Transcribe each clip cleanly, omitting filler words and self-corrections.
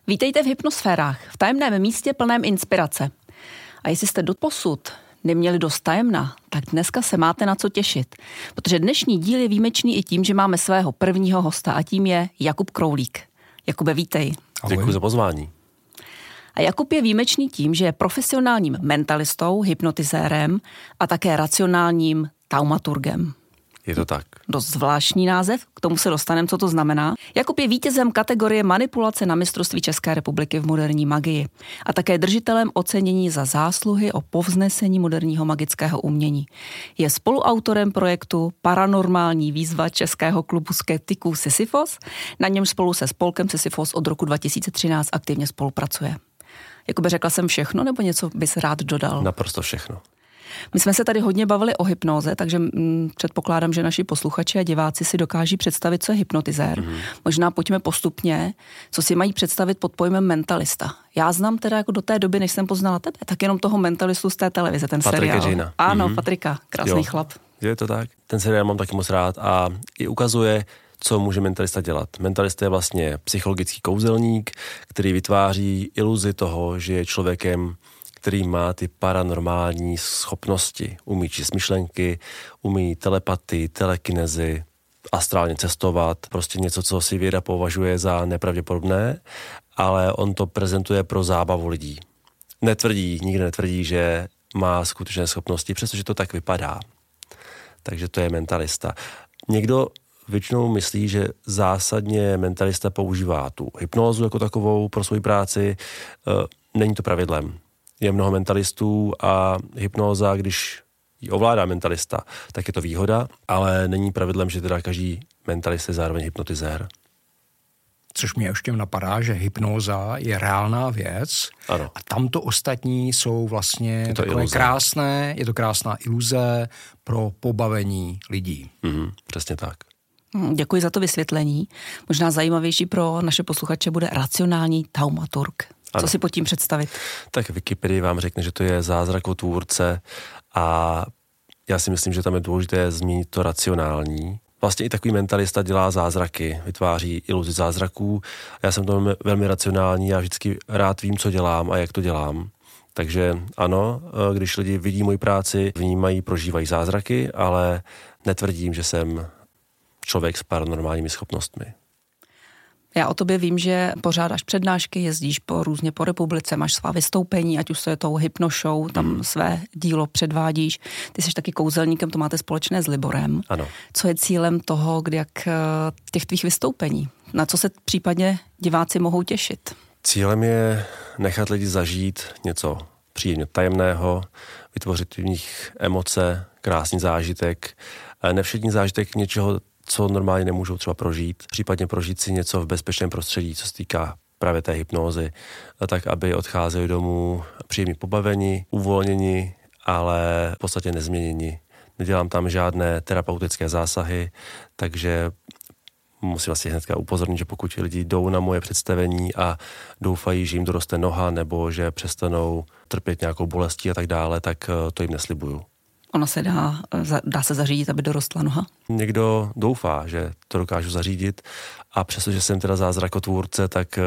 Vítejte v Hypnosférách, v tajemném místě plném inspirace. A jestli jste doposud neměli dost tajemna, tak dneska se máte na co těšit. Protože dnešní díl je výjimečný i tím, že máme svého prvního hosta a tím je Jakub Kroulík. Jakube, vítej. Děkuji za pozvání. A Jakub je výjimečný tím, že je profesionálním mentalistou, hypnotizérem a také racionálním taumaturgem. Je to tak. Dost zvláštní název, k tomu se dostaneme, co to znamená. Jakub je vítězem kategorie manipulace na mistrovství České republiky v moderní magii a také držitelem ocenění za zásluhy o povznesení moderního magického umění. Je spoluautorem projektu Paranormální výzva Českého klubu skeptiků Sisyfos, na něm spolu se spolkem Sisyfos od roku 2013 aktivně spolupracuje. Jakube, řekla jsem všechno, nebo něco bys rád dodal? Naprosto všechno. My jsme se tady hodně bavili o hypnóze, takže předpokládám, že naši posluchači a diváci si dokáží představit, co je hypnotizér. Možná pojďme postupně, co si mají představit pod pojmem mentalista. Já znám teda jako do té doby, než jsem poznala tebe, tak jenom toho mentalistu z té televize, ten Patrika seriál. Jana. Ano, Patrika, krásný chlap. Je to tak. Ten seriál mám taky moc rád a i ukazuje, co může mentalista dělat. Mentalista je vlastně psychologický kouzelník, který vytváří iluzi toho, že je člověkem, který má ty paranormální schopnosti. Umí číst myšlenky, umí telepatii, telekinezi, astrálně cestovat, prostě něco, co si věda považuje za nepravděpodobné, ale on to prezentuje pro zábavu lidí. Nikdy netvrdí, že má skutečné schopnosti, přestože to tak vypadá. Takže to je mentalista. Někdo většinou myslí, že zásadně mentalista používá tu hypnózu jako takovou pro svou práci. Není to pravidlem. Je mnoho mentalistů a hypnóza, když ji ovládá mentalista, tak je to výhoda, ale není pravidlem, že teda každý mentalista je zároveň hypnotizér. Což mě ještě takhle že hypnóza je reálná věc. Ano. A tamto ostatní jsou vlastně takové krásné, je to krásná iluze pro pobavení lidí. Přesně tak. Děkuji za to vysvětlení. Možná zajímavější pro naše posluchače bude racionální taumaturg. Co Ano. si pod tím představit? Tak Wikipedie vám řekne, že to je zázrakotvůrce a já si myslím, že tam je důležité zmínit to racionální. Vlastně i takový mentalista dělá zázraky, vytváří iluzi zázraků. Já jsem to velmi racionální, já vždycky rád vím, co dělám a jak to dělám. Takže ano, když lidi vidí moji práci, vnímají, prožívají zázraky, ale netvrdím, že jsem člověk s paranormálními schopnostmi. Já o tobě vím, že pořádáš přednášky, jezdíš různě po republice, máš svá vystoupení, ať už to je tou hypnoshow, tam své dílo předvádíš. Ty jsi taky kouzelníkem, to máte společné s Liborem. Ano. Co je cílem toho, těch tvých vystoupení? Na co se případně diváci mohou těšit? Cílem je nechat lidi zažít něco příjemně tajemného, vytvořit v nich emoce, krásný zážitek, nevšední zážitek něčeho, co normálně nemůžou třeba prožít, případně prožít si něco v bezpečném prostředí, co se týká právě té hypnózy, tak aby odcházeli domů příjemně pobaveni, uvolněni, ale v podstatě nezměněni. Nedělám tam žádné terapeutické zásahy, takže musím vlastně hnedka upozornit, že pokud lidi jdou na moje představení a doufají, že jim doroste noha nebo že přestanou trpět nějakou bolestí a tak dále, tak to jim neslibuju. Ona se dá se zařídit, aby dorostla noha? Někdo doufá, že to dokážu zařídit a přestože jsem teda zázrakotvůrce, tak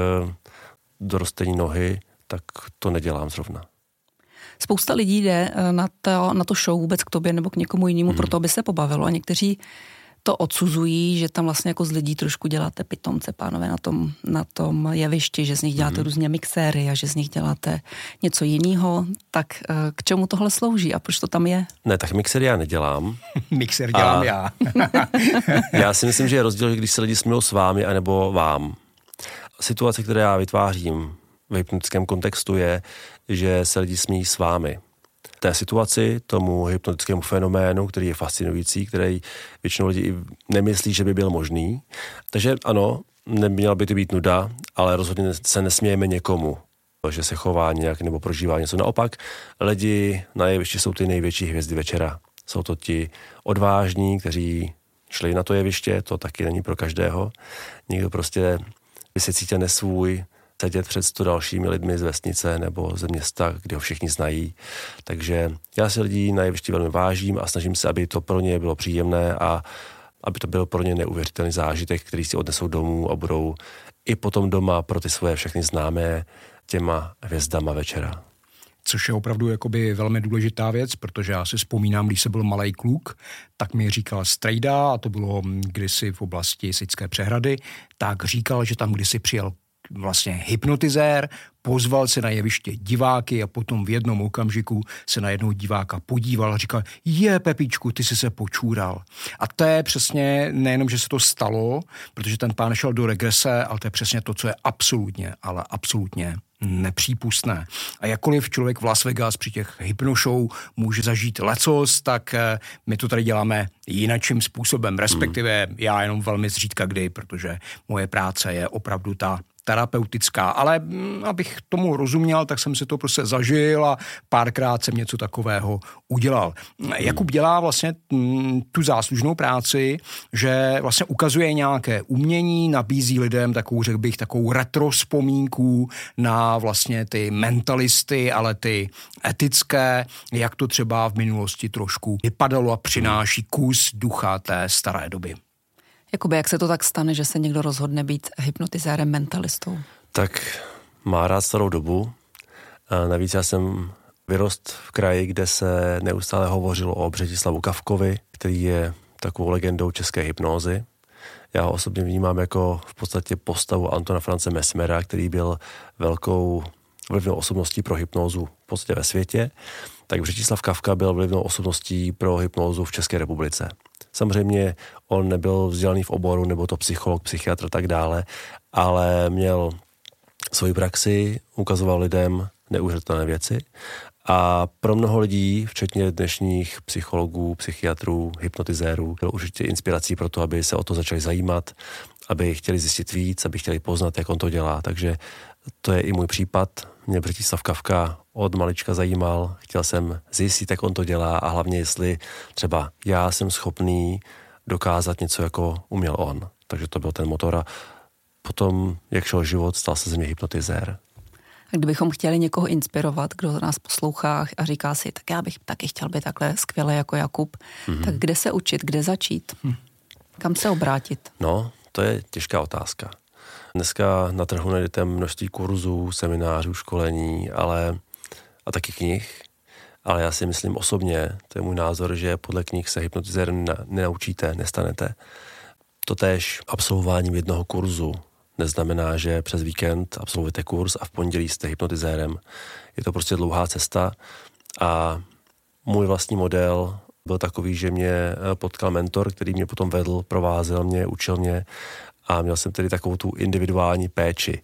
dorostení nohy, tak to nedělám zrovna. Spousta lidí jde na to show vůbec k tobě nebo k někomu jinému, proto aby se pobavilo a někteří to odsuzují, že tam vlastně jako z lidí trošku děláte pitomce, pánové, na tom jevišti, že z nich děláte různě mixéry a že z nich děláte něco jiného. Tak k čemu tohle slouží a proč to tam je? Ne, tak mixéry já nedělám. Mixér dělám já. Já si myslím, že je rozdíl, když se lidi smějou s vámi anebo vám. Situace, které já vytvářím v hypnotickém kontextu je, že se lidi smějí s vámi. Té situaci, tomu hypnotickému fenoménu, který je fascinující, který většinou lidi i nemyslí, že by byl možný. Takže ano, neměla by to být nuda, ale rozhodně se nesmějeme někomu, že se chová nějak nebo prožívá něco. Naopak, lidi na jevišti jsou ty největší hvězdy večera. Jsou to ti odvážní, kteří šli na to jeviště, to taky není pro každého. Někdo prostě by se cítil nesvůj, sedět před 100 dalšími lidmi z vesnice nebo ze města, kde ho všichni znají. Takže já si lidí na jevišti velmi vážím a snažím se, aby to pro ně bylo příjemné a aby to byl pro ně neuvěřitelný zážitek, který si odnesou domů a budou i potom doma pro ty svoje všechny známé těma hvězdama večera. Což je opravdu jakoby velmi důležitá věc, protože já si vzpomínám, když jsem byl malej kluk, tak mi říkal strejda, a to bylo kdysi v oblasti Sičské přehrady, tak říkal, že tam kdysi přijel vlastně hypnotizér, pozval se na jeviště diváky a potom v jednom okamžiku se na jednoho diváka podíval a říkal, Pepičku, ty jsi se počůral. A to je přesně nejenom, že se to stalo, protože ten pán šel do regrese, ale to je přesně to, co je absolutně, ale absolutně nepřípustné. A jakkoliv člověk v Las Vegas při těch hypnoshow může zažít lecos, tak my to tady děláme jinačím způsobem, respektive já jenom velmi zřídka kdy, protože moje práce je opravdu ta terapeutická, ale abych tomu rozuměl, tak jsem si to prostě zažil a párkrát jsem něco takového udělal. Jakub dělá vlastně tu záslužnou práci, že vlastně ukazuje nějaké umění, nabízí lidem takovou, řekl bych, takovou retro vzpomínku na vlastně ty mentalisty, ale ty etické, jak to třeba v minulosti trošku vypadalo a přináší kus ducha té staré doby. Jakoby jak se to tak stane, že se někdo rozhodne být hypnotizérem, mentalistou? Tak má rád starou dobu. Navíc já jsem vyrost v kraji, kde se neustále hovořilo o Břetislavu Kafkovi, který je takovou legendou české hypnózy. Já ho osobně vnímám jako v podstatě postavu Antona France Mesmera, který byl velkou vlivnou osobností pro hypnózu v podstatě ve světě. Tak Břetislav Kafka byl vlivnou osobností pro hypnózu v České republice. Samozřejmě on nebyl vzdělaný v oboru, nebo to psycholog, psychiatr a tak dále, ale měl svoji praxi, ukazoval lidem neuvěřitelné věci a pro mnoho lidí, včetně dnešních psychologů, psychiatrů, hypnotizérů, byl určitě inspirací pro to, aby se o to začali zajímat, aby chtěli zjistit víc, aby chtěli poznat, jak on to dělá. Takže to je i můj případ. Mě Břetislav Kafka od malička zajímal, chtěl jsem zjistit, jak on to dělá a hlavně, jestli třeba já jsem schopný dokázat něco, jako uměl on. Takže to byl ten motor a potom, jak šel život, stal se z mě hypnotizér. A kdybychom chtěli někoho inspirovat, kdo nás poslouchá a říká si, tak já bych taky chtěl být takhle skvěle jako Jakub, tak kde se učit, kde začít? Kam se obrátit? No, to je těžká otázka. Dneska na trhu najdete množství kurzů, seminářů, školení, a taky knih, ale já si myslím osobně, to je můj názor, že podle knih se hypnotizér nenaučíte, nestanete. Totéž absolvováním jednoho kurzu neznamená, že přes víkend absolvujete kurz a v pondělí jste hypnotizérem. Je to prostě dlouhá cesta a můj vlastní model byl takový, že mě potkal mentor, který mě potom vedl, provázel mě, učil mě a měl jsem tedy takovou tu individuální péči.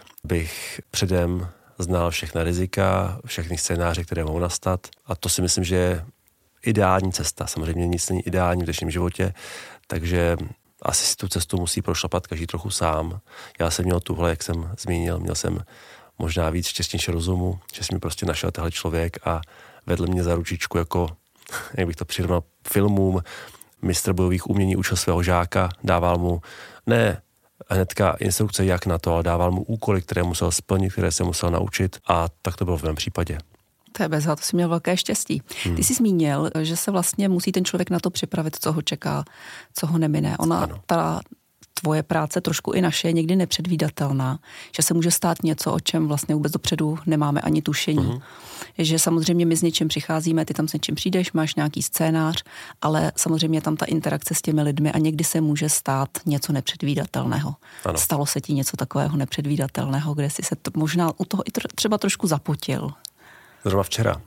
Bych předem znal všechna rizika, všechny scénáře, které mohou nastat a to si myslím, že je ideální cesta. Samozřejmě nic není ideální v dnešním životě, takže asi si tu cestu musí prošlapat každý trochu sám. Já jsem měl tuhle, jak jsem zmínil, měl jsem možná víc štěstnější rozumu, že jsem mi prostě našel tenhle člověk a vedl mě za ručičku jako, jak bych to přirovnal, filmům. Mistr bojových umění učil svého žáka, dával mu ne hnedka instrukce, jak na to, ale dával mu úkoly, které musel splnit, které se musel naučit a tak to bylo v mém případě. To je bezha, to jsi měl velké štěstí. Ty jsi zmínil, že se vlastně musí ten člověk na to připravit, co ho čeká, co ho nemine. Ta tvoje práce, trošku i naše, je někdy nepředvídatelná, že se může stát něco, o čem vlastně vůbec dopředu nemáme ani tušení. Že samozřejmě my s něčím přicházíme, ty tam s něčím přijdeš, máš nějaký scénář, ale samozřejmě tam ta interakce s těmi lidmi a někdy se může stát něco nepředvídatelného. Ano. Stalo se ti něco takového nepředvídatelného, kde jsi se možná u toho i třeba trošku zapotil. Zrovna včera.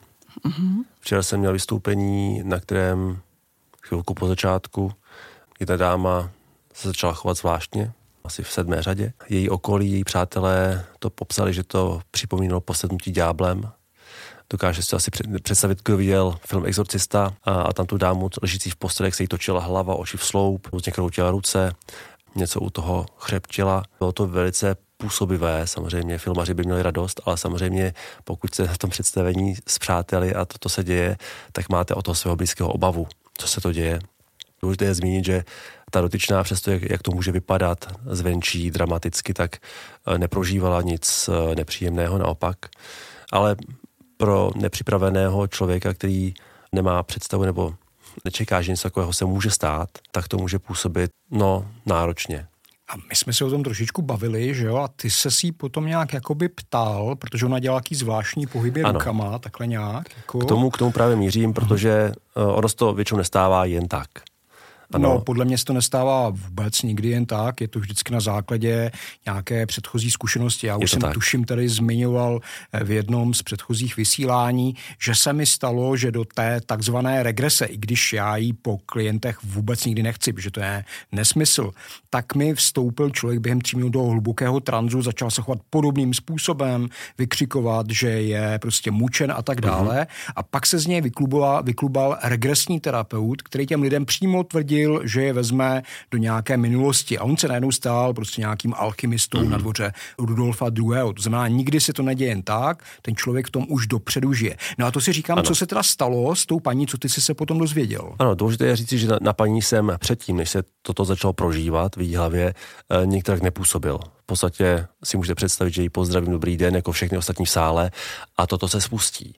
Včera jsem měl vystoupení, na kterém chvilku po začátku jedna dáma se začala chovat zvláštně, asi v 7. řadě. Její okolí, její přátelé to popsali, že to připomínalo posednutí ďáblem. Dokáže si asi představit, kdo viděl film Exorcista a tam tu dámu ležící v posteli, jak se jí točila hlava, oči v sloup, různě kroutila ruce, něco u toho chřepčila. Bylo to velice působivé, samozřejmě filmaři by měli radost, ale samozřejmě pokud se v tom představení s přáteli a toto se děje, tak máte o toho svého blízkého obavu, co se to děje. Důležité je zmínit, že ta dotyčná, přesto jak to může vypadat zvenčí, dramaticky, tak neprožívala nic nepříjemného, naopak. Ale pro nepřipraveného člověka, který nemá představu nebo nečeká, že něco takového se může stát, tak to může působit, náročně. A my jsme se o tom trošičku bavili, že jo, a ty se si potom nějak jakoby ptal, protože ona dělala jaký zvláštní pohyby rukama, takhle nějak. Jako... K tomu právě mířím, protože ono se to většinou nestává jen tak. Ano. No, podle mě se to nestává vůbec nikdy jen tak, je to vždycky na základě nějaké předchozí zkušenosti. Já už jsem tuším tady zmiňoval v jednom z předchozích vysílání, že se mi stalo, že do té takzvané regrese, i když já ji po klientech vůbec nikdy nechci, protože to je nesmysl, tak mi vstoupil člověk během 3 minut do hlubokého tranzu, začal se chovat podobným způsobem, vykřikovat, že je prostě mučen a tak dále. A pak se z něj vyklubal regresní terapeut, který těm lidem přímo tvrdil, že je vezme do nějaké minulosti. A on se najednou stál prostě nějakým alchymistou na dvoře Rudolfa II. To znamená, nikdy se to neděje jen tak, ten člověk v tom už dopředu žije. No a to si říkám, co se teda stalo s tou paní, co ty jsi se potom dozvěděl? Ano, důležité je říci, že na paní jsem předtím, než se toto začalo prožívat v její hlavě, některak nepůsobil. V podstatě si můžete představit, že jí pozdravím dobrý den, jako všechny ostatní v sále, a toto se spustí.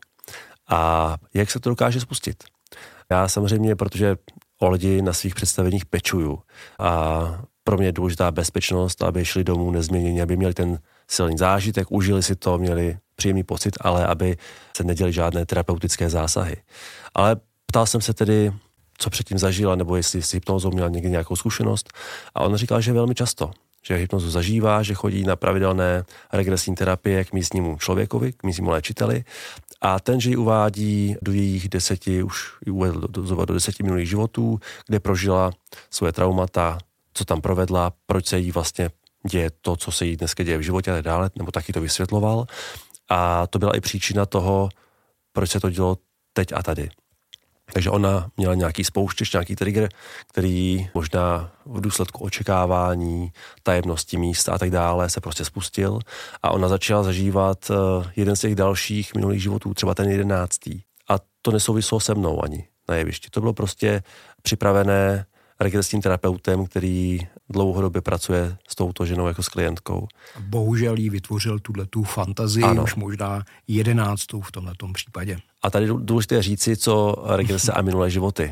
A jak se to dokáže spustit? Já samozřejmě, protože o lidi na svých představeních pečuju a pro mě je důležitá bezpečnost, aby šli domů nezměněni, aby měli ten silný zážitek, užili si to, měli příjemný pocit, ale aby se neděli žádné terapeutické zásahy. Ale ptal jsem se tedy, co předtím zažila, nebo jestli s hypnózou měla někdy nějakou zkušenost, a on říkal, že velmi často, že hypnozu zažívá, že chodí na pravidelné regresní terapie k místnímu člověkovi, k místnímu léčiteli, a ten, že ji uvádí do jejich 10, už ji uvedl do 10 minulých životů, kde prožila svoje traumata, co tam provedla, proč se jí vlastně děje to, co se jí dneska děje v životě a tak dále, nebo taky to vysvětloval. A to byla i příčina toho, proč se to dělo teď a tady. Takže ona měla nějaký spouštěč, nějaký trigger, který možná v důsledku očekávání, tajemnosti místa a tak dále se prostě spustil, a ona začala zažívat jeden z těch dalších minulých životů, třeba ten 11. A to nesouvislo se mnou ani na jevišti. To bylo prostě připravené regresním terapeutem, který dlouhodobě pracuje s touto ženou jako s klientkou. Bohužel jí vytvořil tu fantazii, už možná 11. v tomhletom případě. A tady důležité říci, co regrese a minulé životy,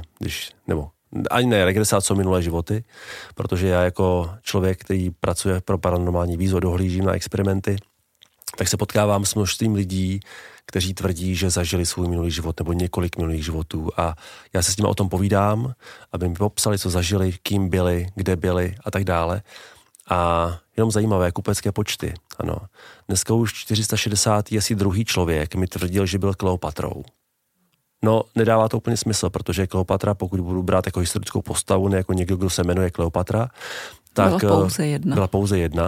ani ne regrese, a co minulé životy, protože já jako člověk, který pracuje pro paranormální výzvu, dohlížím na experimenty, tak se potkávám s množstvím lidí, kteří tvrdí, že zažili svůj minulý život nebo několik minulých životů, a já se s nimi o tom povídám, aby mi popsali, co zažili, kým byli, kde byli a tak dále. A jenom zajímavé kupecké počty. Ano. Dneska už 460 asi druhý člověk mi tvrdil, že byl Kleopatrou. No, nedává to úplně smysl, protože Kleopatra, pokud budu brát jako historickou postavu, ne jako někdo, kdo se jmenuje Kleopatra, tak byla pouze jedna.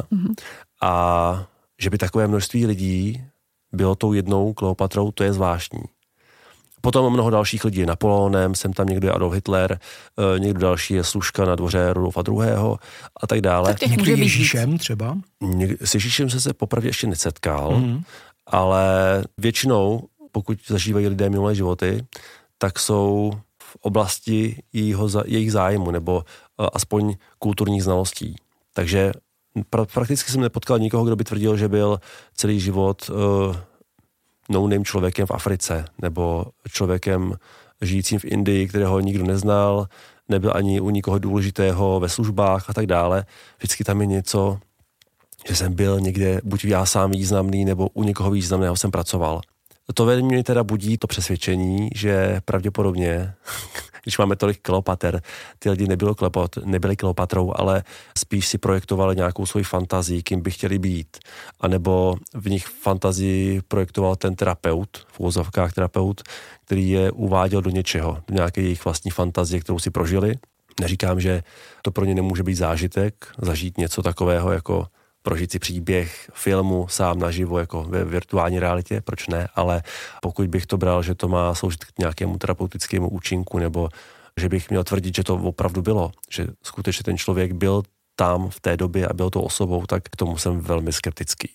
A že by takové množství lidí bylo tou jednou Kleopatrou, to je zvláštní. Potom mnoho dalších lidí je Napoleonem, jsem tam někdo je Adolf Hitler, někdo další je služka na dvoře Rudolfa II. A tak dále. Tak někdo je Ježíšem třeba? S Ježíšem jsem se popravdě ještě nesetkal, ale většinou, pokud zažívají lidé minulé životy, tak jsou v oblasti jejich zájmu nebo aspoň kulturních znalostí. Takže prakticky jsem nepotkal nikoho, kdo by tvrdil, že byl celý život no-name člověkem v Africe nebo člověkem žijícím v Indii, kterého nikdo neznal, nebyl ani u nikoho důležitého ve službách a tak dále. Vždycky tam je něco, že jsem byl někde, buď já sám významný, nebo u někoho významného jsem pracoval. To ve mně teda budí to přesvědčení, že pravděpodobně, když máme tolik Kleopater, ty lidi nebyli Kleopatrou, ale spíš si projektovali nějakou svoji fantazii, kým by chtěli být. A nebo v nich fantazii projektoval ten terapeut, v uvozovkách terapeut, který je uváděl do něčeho, do nějaké jejich vlastní fantazie, kterou si prožili. Neříkám, že to pro ně nemůže být zážitek, zažít něco takového jako prožít si příběh filmu sám naživo jako ve virtuální realitě, proč ne, ale pokud bych to bral, že to má sloužit k nějakému terapeutickému účinku, nebo že bych měl tvrdit, že to opravdu bylo, že skutečně ten člověk byl tam v té době a byl tou osobou, tak k tomu jsem velmi skeptický.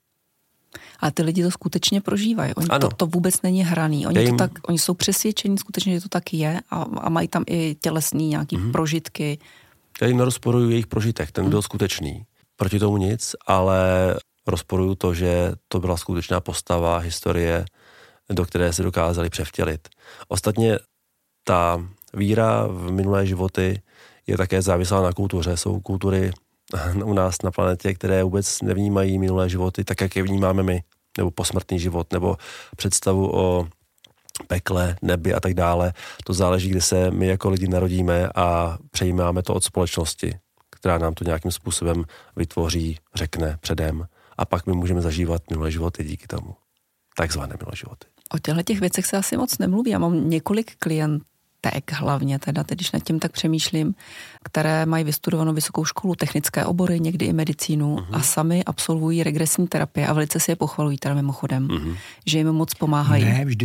A ty lidi to skutečně prožívají. To vůbec není hraný. Oni jsou přesvědčení skutečně, že to tak je, a mají tam i tělesní nějaký prožitky. Já jim nerozporuju jejich prožitek, ten byl skutečný. Proti tomu nic, ale rozporuju to, že to byla skutečná postava historie, do které se dokázali převtělit. Ostatně ta víra v minulé životy je také závislá na kultuře. Jsou kultury u nás na planetě, které vůbec nevnímají minulé životy tak, jak je vnímáme my, nebo posmrtný život, nebo představu o pekle, nebi a tak dále. To záleží, kdy se my jako lidi narodíme a přejímáme to od společnosti, která nám to nějakým způsobem vytvoří, řekne předem a pak my můžeme zažívat minulé životy díky tomu. Takzvané minulé životy. O těch věcech se asi moc nemluví. Já mám několik klientek hlavně teda, teď když nad tím tak přemýšlím, které mají vystudovanou vysokou školu, technické obory, někdy i medicínu a sami absolvují regresní terapie a velice si je pochvalují teda mimochodem, že jim moc pomáhají.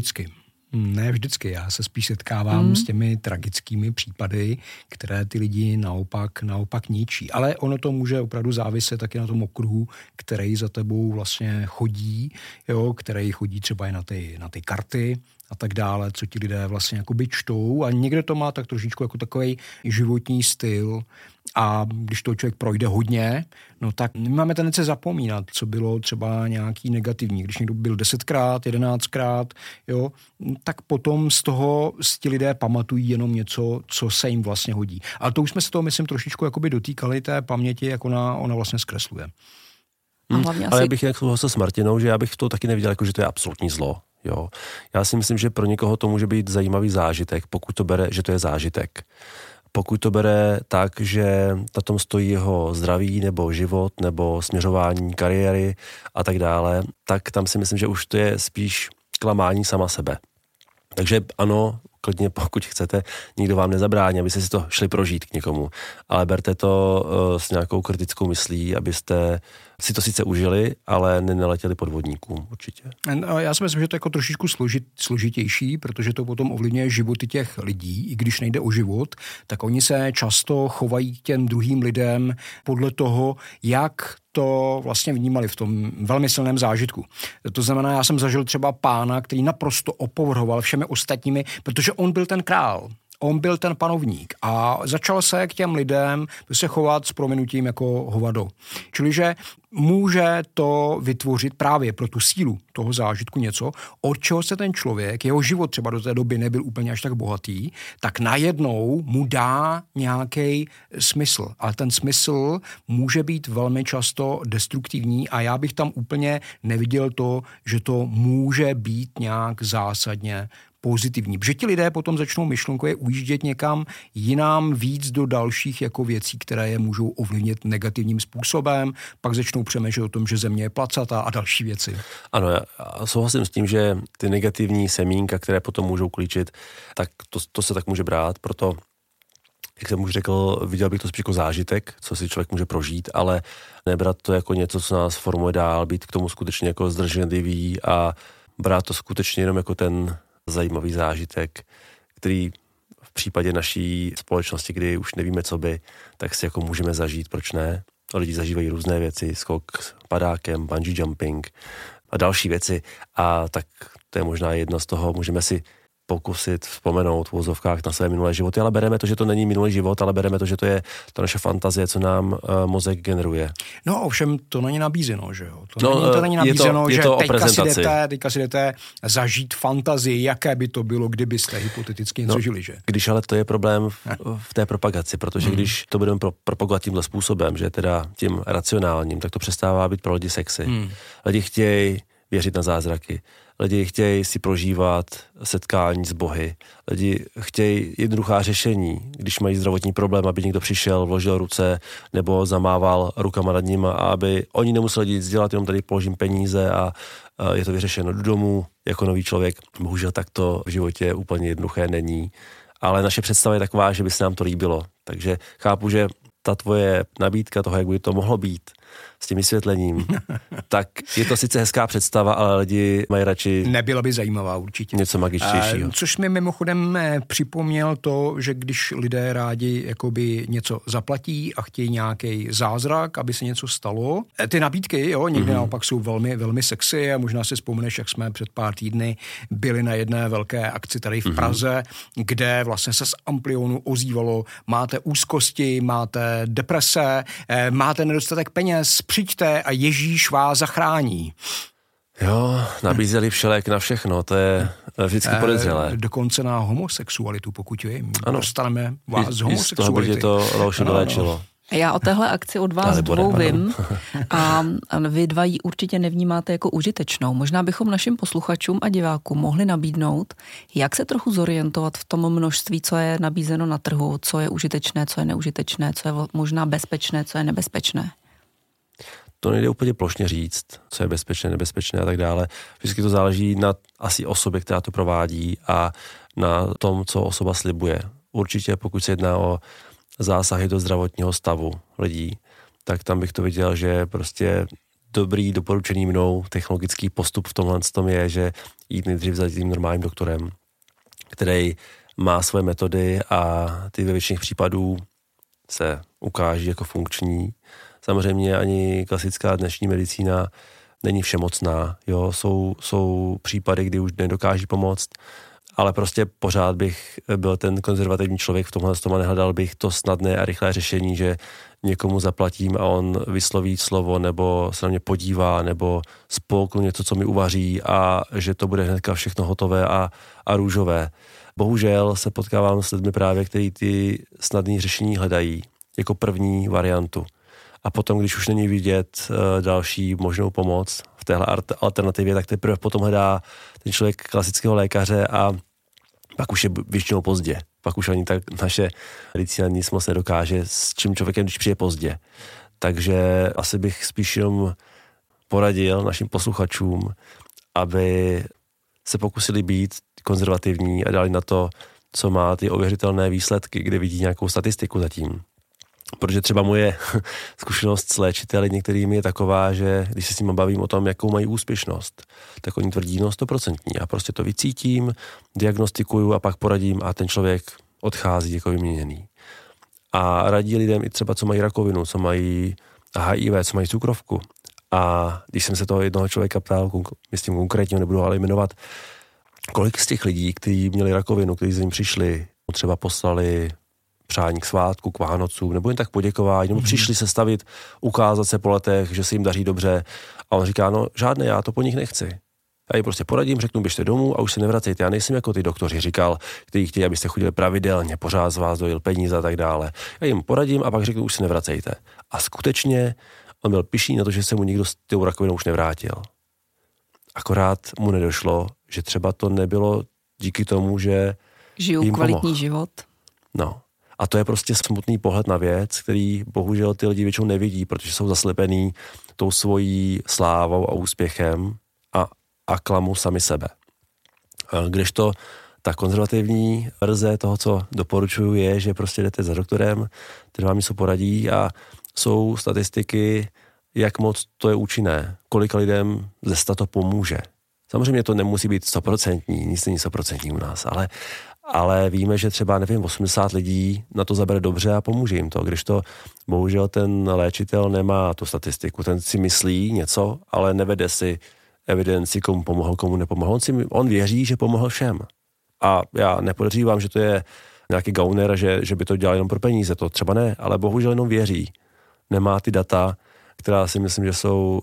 Ne vždycky. Já se spíš setkávám s těmi tragickými případy, které ty lidi naopak ničí. Ale ono to může opravdu záviset taky na tom okruhu, který za tebou vlastně chodí, jo, který chodí třeba i na ty karty a tak dále, co ti lidé vlastně jakoby čtou a někde to má tak trošičku jako takový životní styl a když to člověk projde hodně, no tak máme tendenci zapomínat, co bylo třeba nějaký negativní. Když někdo byl 10krát, 11krát, jo, tak potom z toho ti lidé pamatují jenom něco, co se jim vlastně hodí. Ale to už jsme se toho, myslím, trošičku jakoby dotýkali té paměti, jak ona vlastně zkresluje. Ale já bych nějak souhlasil s Martinou, že já bych to taky neviděl, jako že to je absolutní zlo. Jo. Já si myslím, že pro někoho to může být zajímavý zážitek, pokud to bere, že to je zážitek. Pokud to bere tak, že na tom stojí jeho zdraví nebo život nebo směřování kariéry a tak dále, tak tam si myslím, že už to je spíš klamání sama sebe. Takže ano, klidně pokud chcete, nikdo vám nezabrání, abyste si to šli prožít k někomu, ale berte to s nějakou kritickou myslí, abyste si to sice užili, ale nenaletěli podvodníkům určitě. Já si myslím, že to je jako trošičku složitější, protože to potom ovlivňuje životy těch lidí. I když nejde o život, tak oni se často chovají k těm druhým lidem podle toho, jak to vlastně vnímali v tom velmi silném zážitku. To znamená, já jsem zažil třeba pána, který naprosto opovrhoval všemi ostatními, protože on byl ten král. On byl ten panovník a začal se k těm lidem se chovat s prominutím jako hovado. Čiliže může to vytvořit právě pro tu sílu toho zážitku něco, od čeho se ten člověk, jeho život třeba do té doby nebyl úplně až tak bohatý, tak najednou mu dá nějaký smysl. Ale ten smysl může být velmi často destruktivní a já bych tam úplně neviděl to, že to může být nějak zásadně pozitivní. Protože ti lidé potom začnou myšlenkově ujíždět někam jinam víc do dalších jako věcí, které je můžou ovlivnit negativním způsobem, pak začnou přemýšlet o tom, že země je placatá a další věci. Ano, já souhlasím s tím, že ty negativní semínka, které potom můžou klíčit, tak to se tak může brát, proto jak jsem už řekl, viděl bych to spíš jako zážitek, co si člověk může prožít, ale nebrat to jako něco, co nás formuje dál, být k tomu skutečně jako zdrženlivý a brát to skutečně jenom jako ten zajímavý zážitek, který v případě naší společnosti, kdy už nevíme, co by, tak si jako můžeme zažít, proč ne? Lidi zažívají různé věci, skok s padákem, bungee jumping a další věci a tak to je možná jedno z toho, můžeme si pokusit vzpomenout v uvozovkách na své minulé životy, ale bereme to, že to není minulý život, ale bereme to, že to je to naše fantazie, co nám mozek generuje. No ovšem to není nabízeno, že jo? To není nabízeno, že teďka si jdete zažít fantazii, jaké by to bylo, kdybyste hypoteticky něco žili, že? Když ale to je problém v té propagaci, protože když to budeme propagovat tímhle způsobem, že teda tím racionálním, tak to přestává být pro lidi sexy. Lidi chtějí věřit na zázraky. Lidi chtějí si prožívat setkání s bohy. Lidi chtějí jednoduchá řešení, když mají zdravotní problém, aby někdo přišel, vložil ruce nebo zamával rukama nad nima a aby oni nemuseli nic dělat, jenom tady položím peníze a je to vyřešeno do domu jako nový člověk. Bohužel tak to v životě úplně jednoduché není, ale naše představa je taková, že by se nám to líbilo. Takže chápu, že ta tvoje nabídka toho, jak by to mohlo být, s tím vysvětlením, tak je to sice hezká představa, ale lidi mají radši... Nebyla by zajímavá určitě. Něco magičtějšího. Což mi mimochodem připomněl to, že když lidé rádi jakoby něco zaplatí a chtějí nějaký zázrak, aby se něco stalo. Ty nabídky, jo, někdy naopak jsou velmi, velmi sexy a možná si vzpomeneš, jak jsme před pár týdny byli na jedné velké akci tady v Praze, kde vlastně se z Amplionu ozývalo, máte úzkosti, máte deprese, máte nedostatek peněz, přijďte a Ježíš vás zachrání. Jo, nabízeli všelék na všechno, to je vždycky podezřelé. Dokonce na homosexualitu, pokud vím. Ano. Dostaneme vás z homosexuality. I z toho by tě to louše vyléčilo. Já o téhle akci od vás dvou vím a vy dva ji určitě nevnímáte jako užitečnou. Možná bychom našim posluchačům a divákům mohli nabídnout, jak se trochu zorientovat v tom množství, co je nabízeno na trhu, co je užitečné, co je neužitečné, co je možná bezpečné, co je nebezpečné. To nejde úplně plošně říct, co je bezpečné, nebezpečné a tak dále. Vždycky to záleží na asi osobě, která to provádí a na tom, co osoba slibuje. Určitě, pokud se jedná o zásahy do zdravotního stavu lidí, tak tam bych to viděl, že prostě dobrý doporučený mnou technologický postup v tomhle tom je, že jít nejdřív za tím normálním doktorem, který má svoje metody a ty ve většině případů se ukáží jako funkční. Samozřejmě ani klasická dnešní medicína není všemocná. Jo? Jsou případy, kdy už nedokáží pomoct, ale prostě pořád bych byl ten konzervativní člověk v tomhle a nehledal bych to snadné a rychlé řešení, že někomu zaplatím a on vysloví slovo nebo se na mě podívá nebo spolknu něco, co mi uvaří a že to bude hnedka všechno hotové a růžové. Bohužel se potkávám s lidmi právě, kteří ty snadné řešení hledají jako první variantu. A potom, když už není vidět další možnou pomoc v téhle alternativě, tak teprve potom hledá ten člověk klasického lékaře a pak už je většinou pozdě. Pak už ani tak naše medicína nic moc nedokáže, s čím člověkem, když přijde pozdě. Takže asi bych spíš jenom poradil našim posluchačům, aby se pokusili být konzervativní a dali na to, co má ty ověřitelné výsledky, kde vidí nějakou statistiku zatím. Protože třeba moje zkušenost s léčiteli některými je taková, že když se s nimi bavím o tom, jakou mají úspěšnost, tak oni tvrdí 100%. Já prostě to vycítím, diagnostikuju a pak poradím a ten člověk odchází jako vyměněný. A radí lidem i třeba, co mají rakovinu, co mají HIV, co mají cukrovku. A když jsem se toho jednoho člověka ptal, myslím konkrétně, nebudu ale jmenovat, kolik z těch lidí, kteří měli rakovinu, kteří za ním přišli, třeba poslali přání k svátku, k Vánocům, nebo jen tak poděkování, nebo přišli se stavit, ukázat se po letech, že se jim daří dobře. A on říká, no žádné, já to po nich nechci. Já jim prostě poradím, řeknu, běžte domů a už se nevracejte. Já nejsem jako ty doktoři, říkal, kteří chtějí, abyste chodili pravidelně, pořád z vás dojil peníze a tak dále. Já jim poradím a pak řeknu, už se nevracejte. A skutečně on byl pyšný na to, že se mu nikdo s tou rakovinou už nevrátil. Akorát mu nedošlo, že třeba to nebylo díky tomu, že žiju kvalitní život. No. A to je prostě smutný pohled na věc, který bohužel ty lidi většinou nevidí, protože jsou zaslepený tou svojí slávou a úspěchem a klamou sami sebe. Kdežto ta konzervativní verze toho, co doporučuju, je, že prostě jdete za doktorem, který vám něco poradí a jsou statistiky, jak moc to je účinné, kolika lidem ze 100 to pomůže. Samozřejmě to nemusí být 100%, nic není 100% u nás, ale víme, že třeba, nevím, 80 lidí na to zabere dobře a pomůže jim to. Když to, bohužel, ten léčitel nemá tu statistiku, ten si myslí něco, ale nevede si evidenci, komu pomohl, komu nepomohl. On věří, že pomohl všem. A já nepodezřívám, že to je nějaký gauner, že by to dělal jenom pro peníze, to třeba ne, ale bohužel jenom věří. Nemá ty data, která si myslím, že jsou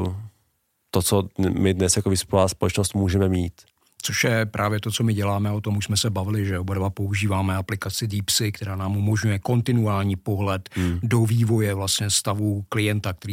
to, co my dnes jako vyspělá společnost můžeme mít. Což je právě to, co my děláme, o tom už jsme se bavili, že oba dva používáme aplikaci DeepSy, která nám umožňuje kontinuální pohled do vývoje vlastně stavu klienta, který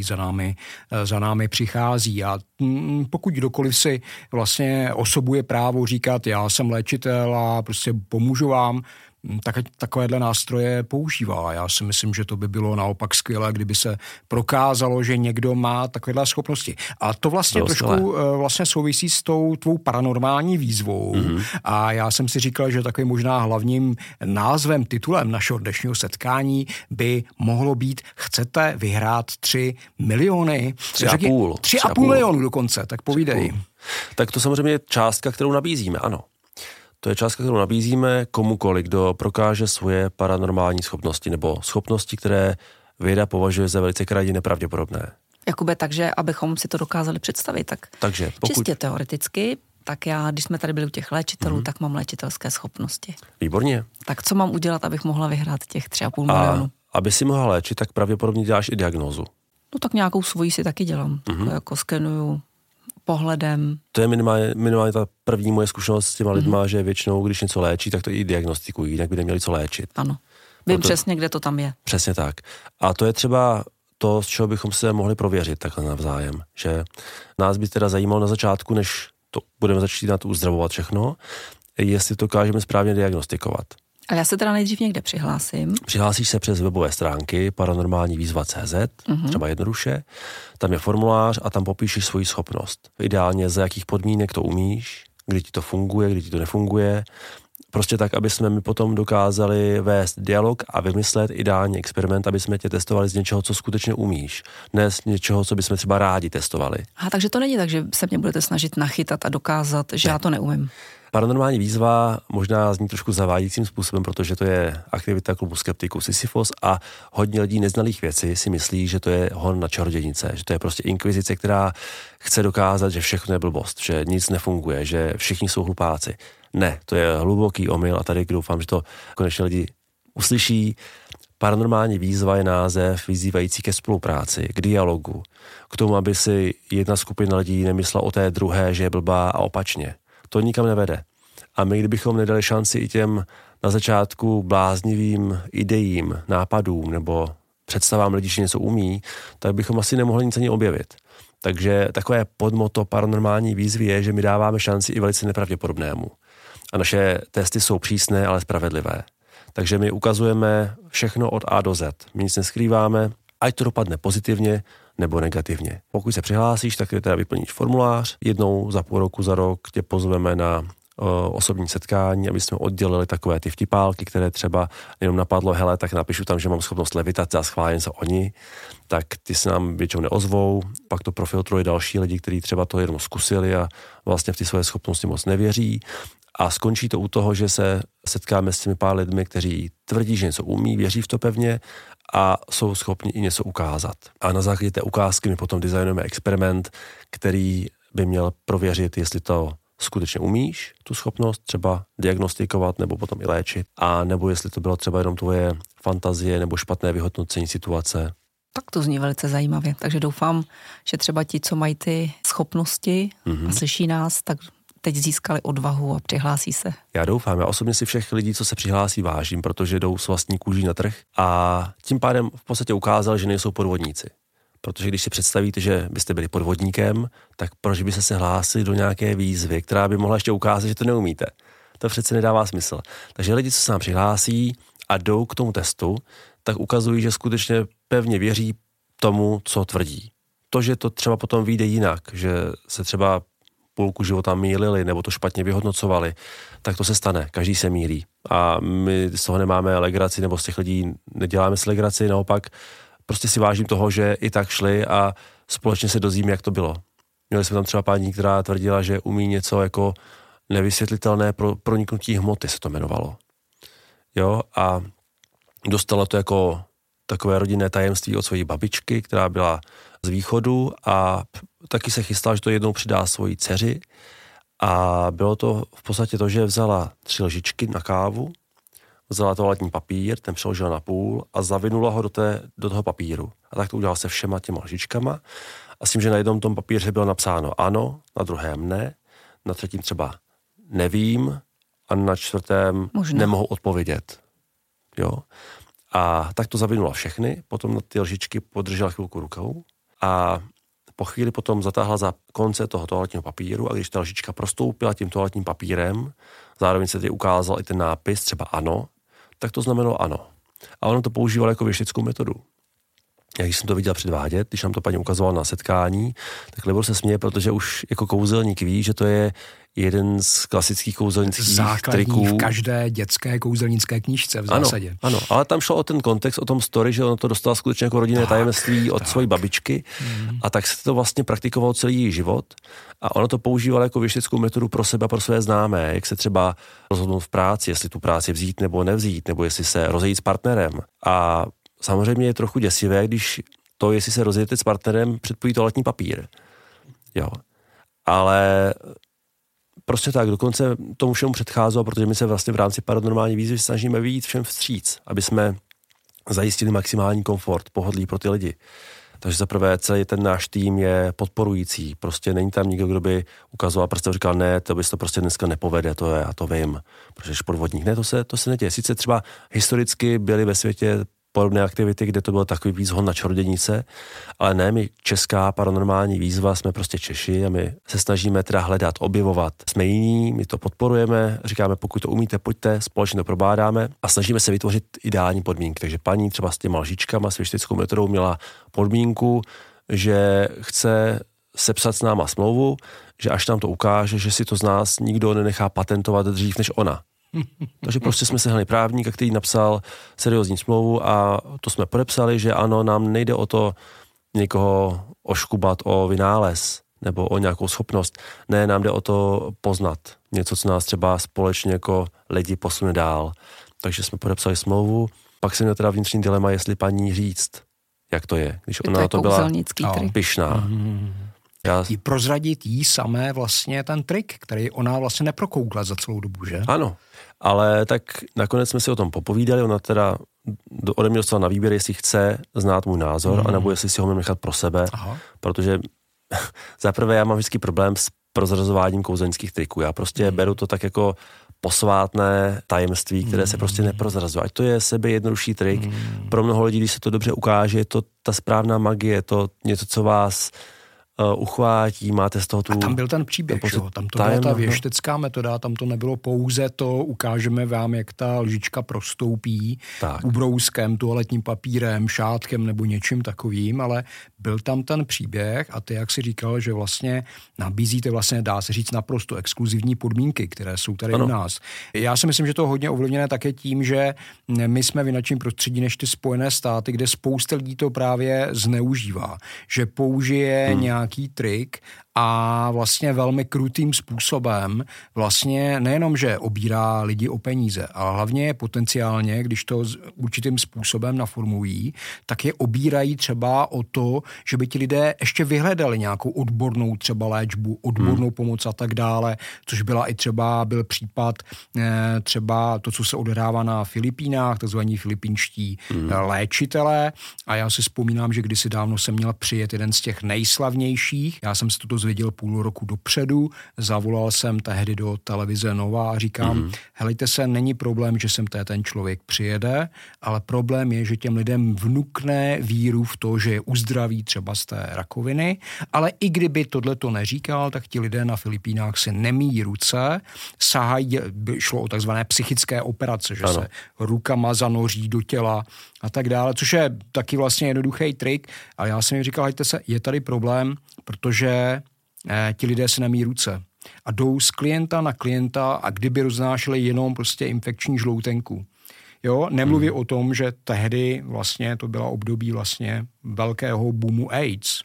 za námi přichází. A pokud kdokoliv si vlastně osobuje právo říkat, já jsem léčitel a prostě pomůžu vám, tak takovéhle nástroje používá. Já si myslím, že to by bylo naopak skvělé, kdyby se prokázalo, že někdo má takovéhle schopnosti. A to vlastně trošku vlastně souvisí s tou tvou paranormální výzvou. A já jsem si říkal, že takovým možná hlavním názvem, titulem našeho dnešního setkání by mohlo být chcete vyhrát 3 miliony? 3,5 milionů dokonce, tak povídej. Tak to samozřejmě je částka, kterou nabízíme, ano. To je částka, kterou nabízíme komukoliv, kdo prokáže svoje paranormální schopnosti nebo schopnosti, které věda považuje za velice krajně nepravděpodobné. Jakube, takže abychom si to dokázali představit, takže čistě teoreticky, tak já, když jsme tady byli u těch léčitelů, tak mám léčitelské schopnosti. Výborně. Tak co mám udělat, abych mohla vyhrát těch 3,5 milionu? Aby si mohla léčit, tak pravděpodobně děláš i diagnózu. No tak nějakou svoji si taky dělám. Jako skenuju pohledem. To je minimálně ta první moje zkušenost s těma lidma, že většinou, když něco léčí, tak to i diagnostikují, jinak by neměli co léčit. Ano. Vím přesně, kde to tam je. Přesně tak. A to je třeba to, z čeho bychom se mohli prověřit takhle navzájem, že nás by teda zajímalo na začátku, než to budeme začínat uzdravovat všechno, jestli to dokážeme správně diagnostikovat. A já se teda nejdřív někde přihlásím. Přihlásíš se přes webové stránky paranormálnívízva.cz, třeba jednoduše, tam je formulář a tam popíšeš svoji schopnost. Ideálně za jakých podmínek to umíš, kdy ti to funguje, kdy ti to nefunguje. Prostě tak, aby jsme my potom dokázali vést dialog a vymyslet ideální experiment, aby jsme tě testovali z něčeho, co skutečně umíš. Ne z něčeho, co bychom třeba rádi testovali. Takže to není tak, že se mě budete snažit nachytat a dokázat, že já to neumím. Paranormální výzva možná zní trošku zavádějícím způsobem, protože to je aktivita klubu skeptiků Sisyfos a hodně lidí neznalých věcí si myslí, že to je hon na čarodějnice, že to je prostě inkvizice, která chce dokázat, že všechno je blbost, že nic nefunguje, že všichni jsou hlupáci. Ne, to je hluboký omyl a tady doufám, že to konečně lidi uslyší. Paranormální výzva je název vyzývající ke spolupráci, k dialogu, k tomu, aby si jedna skupina lidí nemyslela o té druhé, že je blbá a opačně. To nikam nevede. A my, kdybychom nedali šanci i těm na začátku bláznivým ideím, nápadům nebo představám lidí, že něco umí, tak bychom asi nemohli nic ani objevit. Takže takové podmoto paranormální výzvy je, že my dáváme šanci i velice nepravděpodobnému. A naše testy jsou přísné, ale spravedlivé. Takže my ukazujeme všechno od A do Z. My nic neskrýváme, ať to dopadne pozitivně nebo negativně. Pokud se přihlásíš, tak teda vyplníš formulář. Jednou za půl roku, za rok tě pozveme na osobní setkání, aby jsme oddělili takové ty vtipálky, které třeba jenom napadlo, hele, tak napíšu tam, že mám schopnost levitace a schválně se oni, tak ty se nám většinou neozvou, pak to profiltruje další lidi, kteří třeba to jenom zkusili a vlastně v ty své schopnosti moc nevěří. A skončí to u toho, že se setkáme s těmi pár lidmi, kteří tvrdí, že něco umí, věří v to pevně a jsou schopni i něco ukázat. A na základě té ukázky my potom designujeme experiment, který by měl prověřit, jestli to skutečně umíš, tu schopnost třeba diagnostikovat nebo potom i léčit, a nebo jestli to bylo třeba jenom tvoje fantazie nebo špatné vyhodnocení situace. Tak to zní velice zajímavě, takže doufám, že třeba ti, co mají ty schopnosti a slyší nás, tak teď získali odvahu a přihlásí se. Já doufám, já osobně si všech lidí, co se přihlásí, vážím, protože jdou s vlastní kůží na trh a tím pádem v podstatě ukázali, že nejsou podvodníci. Protože když si představíte, že byste byli podvodníkem, tak proč by se hlásili do nějaké výzvy, která by mohla ještě ukázat, že to neumíte? To přece nedává smysl. Takže lidi, co se nám přihlásí a jdou k tomu testu, tak ukazují, že skutečně pevně věří tomu, co tvrdí. To, že to třeba potom vyjde jinak, že se třeba půlku života mýlili nebo to špatně vyhodnocovali, tak to se stane. Každý se mýlí. A my z toho nemáme legraci, nebo z těch lidí neděláme si legraci, naopak prostě si vážím toho, že i tak šli a společně se dozvíme, jak to bylo. Měli jsme tam třeba paní, která tvrdila, že umí něco jako nevysvětlitelné proniknutí hmoty, se to jmenovalo. Jo, a dostala to jako takové rodinné tajemství od své babičky, která byla z východu a taky se chystala, že to jednou přidá svojí dceři. A bylo to v podstatě to, že vzala 3 lžičky na kávu, vzala toaletní papír, ten přeložila na půl a zavinula ho do toho papíru. A tak to udělala se všema těma lžičkama. A s tím, že na jednom tom papíře bylo napsáno ano, na druhém ne, na třetím třeba nevím a na čtvrtém nemohu odpovědět. Jo? A tak to zavinula všechny, potom na ty lžičky podržela chvilku rukou a po chvíli potom zatáhla za konce toho toaletního papíru a když ta lžička prostoupila tím toaletním papírem, zároveň se tady ukázal i ten nápis, třeba ano, tak to znamenalo ano. A ono to používalo jako věšteckou metodu. Jak jsem to viděl předvádět, když nám to paní ukazoval na setkání, tak Libor se směje, protože už jako kouzelník ví, že to je jeden z klasických kouzelnických základní triků. V každé dětské kouzelnické knížce v zásadě. Ano, ale tam šlo o ten kontext, o tom story, že ono to dostalo skutečně jako rodinné tajemství od své babičky a tak se to vlastně praktikovalo celý její život a ono to používalo jako věšteckou metodu pro sebe a pro své známé, jak se třeba rozhodnout v práci, jestli tu práci vzít nebo nevzít, nebo jestli se rozejít s partnerem. A samozřejmě je trochu děsivé, když to, jestli se rozjedete s partnerem, předpojí toaletní papír. Jo. Ale prostě tak, dokonce tomu všemu předcházelo, protože my se vlastně v rámci paranormální výzvy snažíme vyjít všem vstříc, aby jsme zajistili maximální komfort, pohodlí pro ty lidi. Takže zaprvé celý ten náš tým je podporující. Prostě není tam nikdo, kdo by ukazoval prstem, říkal, ne, to bys to prostě dneska nepovede, to je, já to vím, protože jsi podvodník. Ne, to se neděje. Sice třeba historicky byly ve světě podobné aktivity, kde to bylo takový víc hon na čarodějnice, ale ne, my česká paranormální výzva, jsme prostě Češi a my se snažíme teda hledat, objevovat. Jsme jiní, my to podporujeme, říkáme, pokud to umíte, pojďte, společně to probádáme a snažíme se vytvořit ideální podmínky. Takže paní třeba s těma lžičkama, s věštickou metodou měla podmínku, že chce sepsat s náma smlouvu, že až nám to ukáže, že si to z nás nikdo nenechá patentovat dřív než ona. Takže prostě jsme sehnali právníka, který napsal seriózní smlouvu a to jsme podepsali, že ano, nám nejde o to někoho oškubat o vynález nebo o nějakou schopnost. Ne, nám jde o to poznat něco, co nás třeba společně jako lidi posune dál. Takže jsme podepsali smlouvu, pak jsem měl teda vnitřní dilema, jestli paní říct, jak to je, když ona to byla pyšná. I prozradit jí samé vlastně ten trik, který ona vlastně neprokoukla za celou dobu, že? Ano, ale tak nakonec jsme si o tom popovídali, ona teda ode mě dostala na výběr, jestli chce znát můj názor, anebo jestli si ho mám nechat pro sebe, protože zaprvé já mám vždycky problém s prozrazováním kouzelnických triků. Já prostě beru to tak jako posvátné tajemství, které se prostě neprozrazuje. Ať to je sebejednodušší trik. Pro mnoho lidí, když se to dobře ukáže, je to ta správná magie, je to něco, co vás uchvátí, máte z toho tu... A tam byl ten příběh, tam to byla ta věštecká metoda, tam to nebylo pouze to, ukážeme vám, jak ta lžička prostoupí ubrouskem, toaletním papírem, šátkem nebo něčím takovým, ale byl tam ten příběh a ty, jak jsi říkal, že vlastně nabízíte vlastně, dá se říct, naprosto exkluzivní podmínky, které jsou tady u nás. Já si myslím, že to je hodně ovlivněné také tím, že my jsme v jinačím prostředí než ty Spojené státy, kde spousta lidí to právě zneužívá, že použije nějaký trik a vlastně velmi krutým způsobem vlastně nejenom, že obírá lidi o peníze, ale hlavně potenciálně, když to určitým způsobem naformují, tak je obírají třeba o to, že by ti lidé ještě vyhledali nějakou odbornou třeba léčbu, odbornou pomoc a tak dále, což byl případ třeba to, co se odehrává na Filipínách, takzvaní filipínští léčitelé, a já si vzpomínám, že kdysi dávno jsem měl přijet jeden z těch nejslavnějších, já jsem se toto zvěděl půl roku dopředu, zavolal jsem tehdy do televize Nova a říkám, helejte se, není problém, že sem ten člověk přijede, ale problém je, že těm lidem vnukne víru v to, že je uzdraví třeba z té rakoviny, ale i kdyby tohleto neříkal, tak ti lidé na Filipínách si nemíjí ruce, sahají, šlo o takzvané psychické operace, že se rukama zanoří do těla a tak dále, což je taky vlastně jednoduchý trik, ale já jsem jim říkal, hejte se, je tady problém, protože ti lidé si nemí ruce a jdou z klienta na klienta a kdyby roznášeli jenom prostě infekční žloutenku. Jo, nemluví o tom, že tehdy vlastně to byla období vlastně velkého boomu AIDS.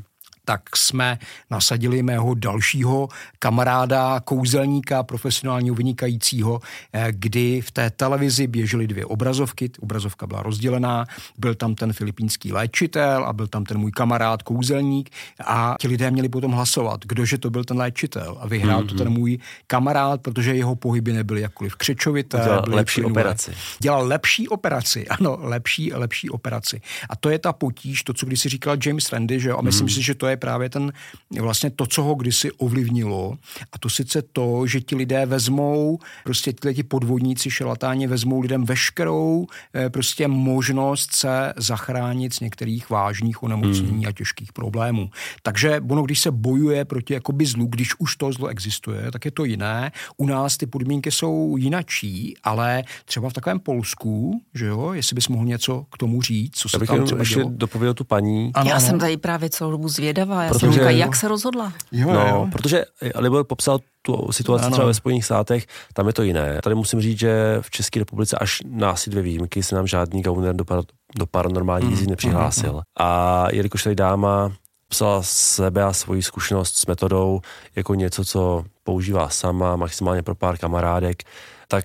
Tak jsme nasadili mého dalšího kamaráda, kouzelníka, profesionálního vynikajícího, kdy v té televizi běžely 2 obrazovky, obrazovka byla rozdělená, byl tam ten filipínský léčitel a byl tam ten můj kamarád, kouzelník a ti lidé měli potom hlasovat, kdože to byl ten léčitel a vyhrál to ten můj kamarád, protože jeho pohyby nebyly jakkoliv křečovité. Dělal lepší operaci. Dělal lepší operaci, ano, lepší operaci. A to je ta potíž, to, co když si říkal James Randi, že jo, a myslím si, že to je právě vlastně to, co ho kdysi ovlivnilo, a to sice to, že ti lidé vezmou, prostě ti podvodníci šarlatáni vezmou lidem veškerou prostě možnost se zachránit z některých vážných onemocnění a těžkých problémů. Takže ono, když se bojuje proti jakoby zlu, když už to zlo existuje, tak je to jiné. U nás ty podmínky jsou jinačí, ale třeba v takovém Polsku, že jo, jestli bys mohl něco k tomu říct, co se tam třeba dělo. Dopověděl tu paní. Já jsem tady právě celou dobu zvědavá. Já jsem říkala, jak se rozhodla? Protože Libor popsal tu situaci třeba ve Spojených státech, tam je to jiné. Tady musím říct, že v České republice až na asi 2 výjimky se nám žádný gauner do paranormální jízdy nepřihlásil. A jelikož tady dáma psala sebe a svoji zkušenost s metodou jako něco, co používá sama, maximálně pro pár kamarádek, tak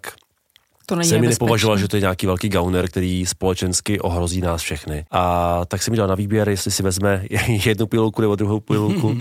jsem mi nepovažoval, že to je nějaký velký gauner, který společensky ohrozí nás všechny. A tak jsem mi dal na výběr, jestli si vezme jednu pilulku nebo druhou pilulku.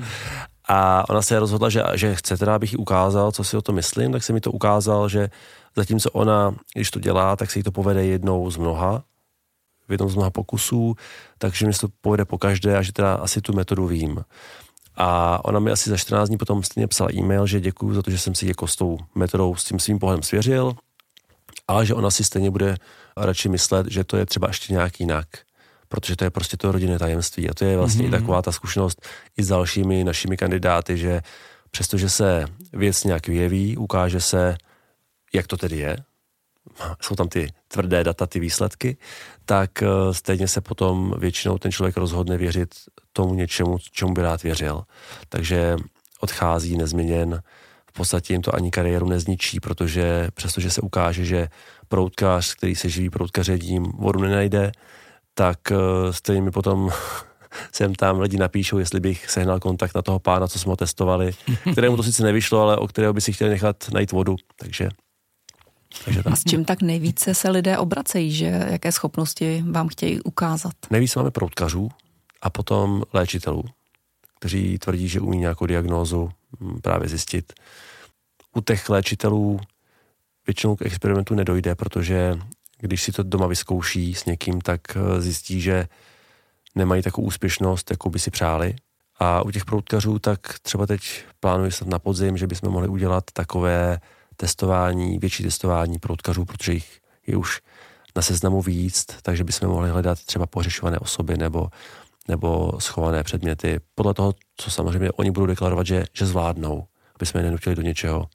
A ona se rozhodla, že chce teda, abych jí ukázal, co si o to myslím, tak se mi to ukázal, že zatímco ona, když to dělá, tak se jí to povede jednou z mnoha, v jednom z mnoha pokusů, takže mi to povede po každé a že teda asi tu metodu vím. A ona mi asi za 14 dní potom stejně psala e-mail, že děkuju za to, že jsem si jako s tou metodou, s tím svým pohledem svěřil, ale že ona si stejně bude radši myslet, že to je třeba ještě nějak jinak, protože to je prostě to rodinné tajemství a to je vlastně i taková ta zkušenost i s dalšími našimi kandidáty, že přestože se věc nějak vyjeví, ukáže se, jak to tedy je, jsou tam ty tvrdé data, ty výsledky, tak stejně se potom většinou ten člověk rozhodne věřit tomu něčemu, čemu by rád věřil. Takže odchází nezměněn, v podstatě jim to ani kariéru nezničí, protože přestože se ukáže, že proutkař, který se živí proutkařením, vodu nenajde, tak stejně mi potom sem tam lidi napíšou, jestli bych sehnal kontakt na toho pána, co jsme ho testovali, kterému to sice nevyšlo, ale o kterého by si chtěli nechat najít vodu, takže a s čím tak nejvíce se lidé obracejí, že jaké schopnosti vám chtějí ukázat? Nejvíc máme proutkařů a potom léčitelů, kteří tvrdí, že umí nějakou diagnózu právě zjistit. U těch léčitelů většinou k experimentu nedojde, protože když si to doma vyzkouší s někým, tak zjistí, že nemají takovou úspěšnost, jakou by si přáli. A u těch proutkařů tak třeba teď plánuji snad na podzim, že bychom mohli udělat takové testování, větší testování proutkařů, protože jich je už na seznamu víc, takže bychom mohli hledat třeba pohřešované osoby nebo schované předměty. Podle toho, co samozřejmě oni budou deklarovat, že zvládnou, aby jsme je nenutili do něčeho.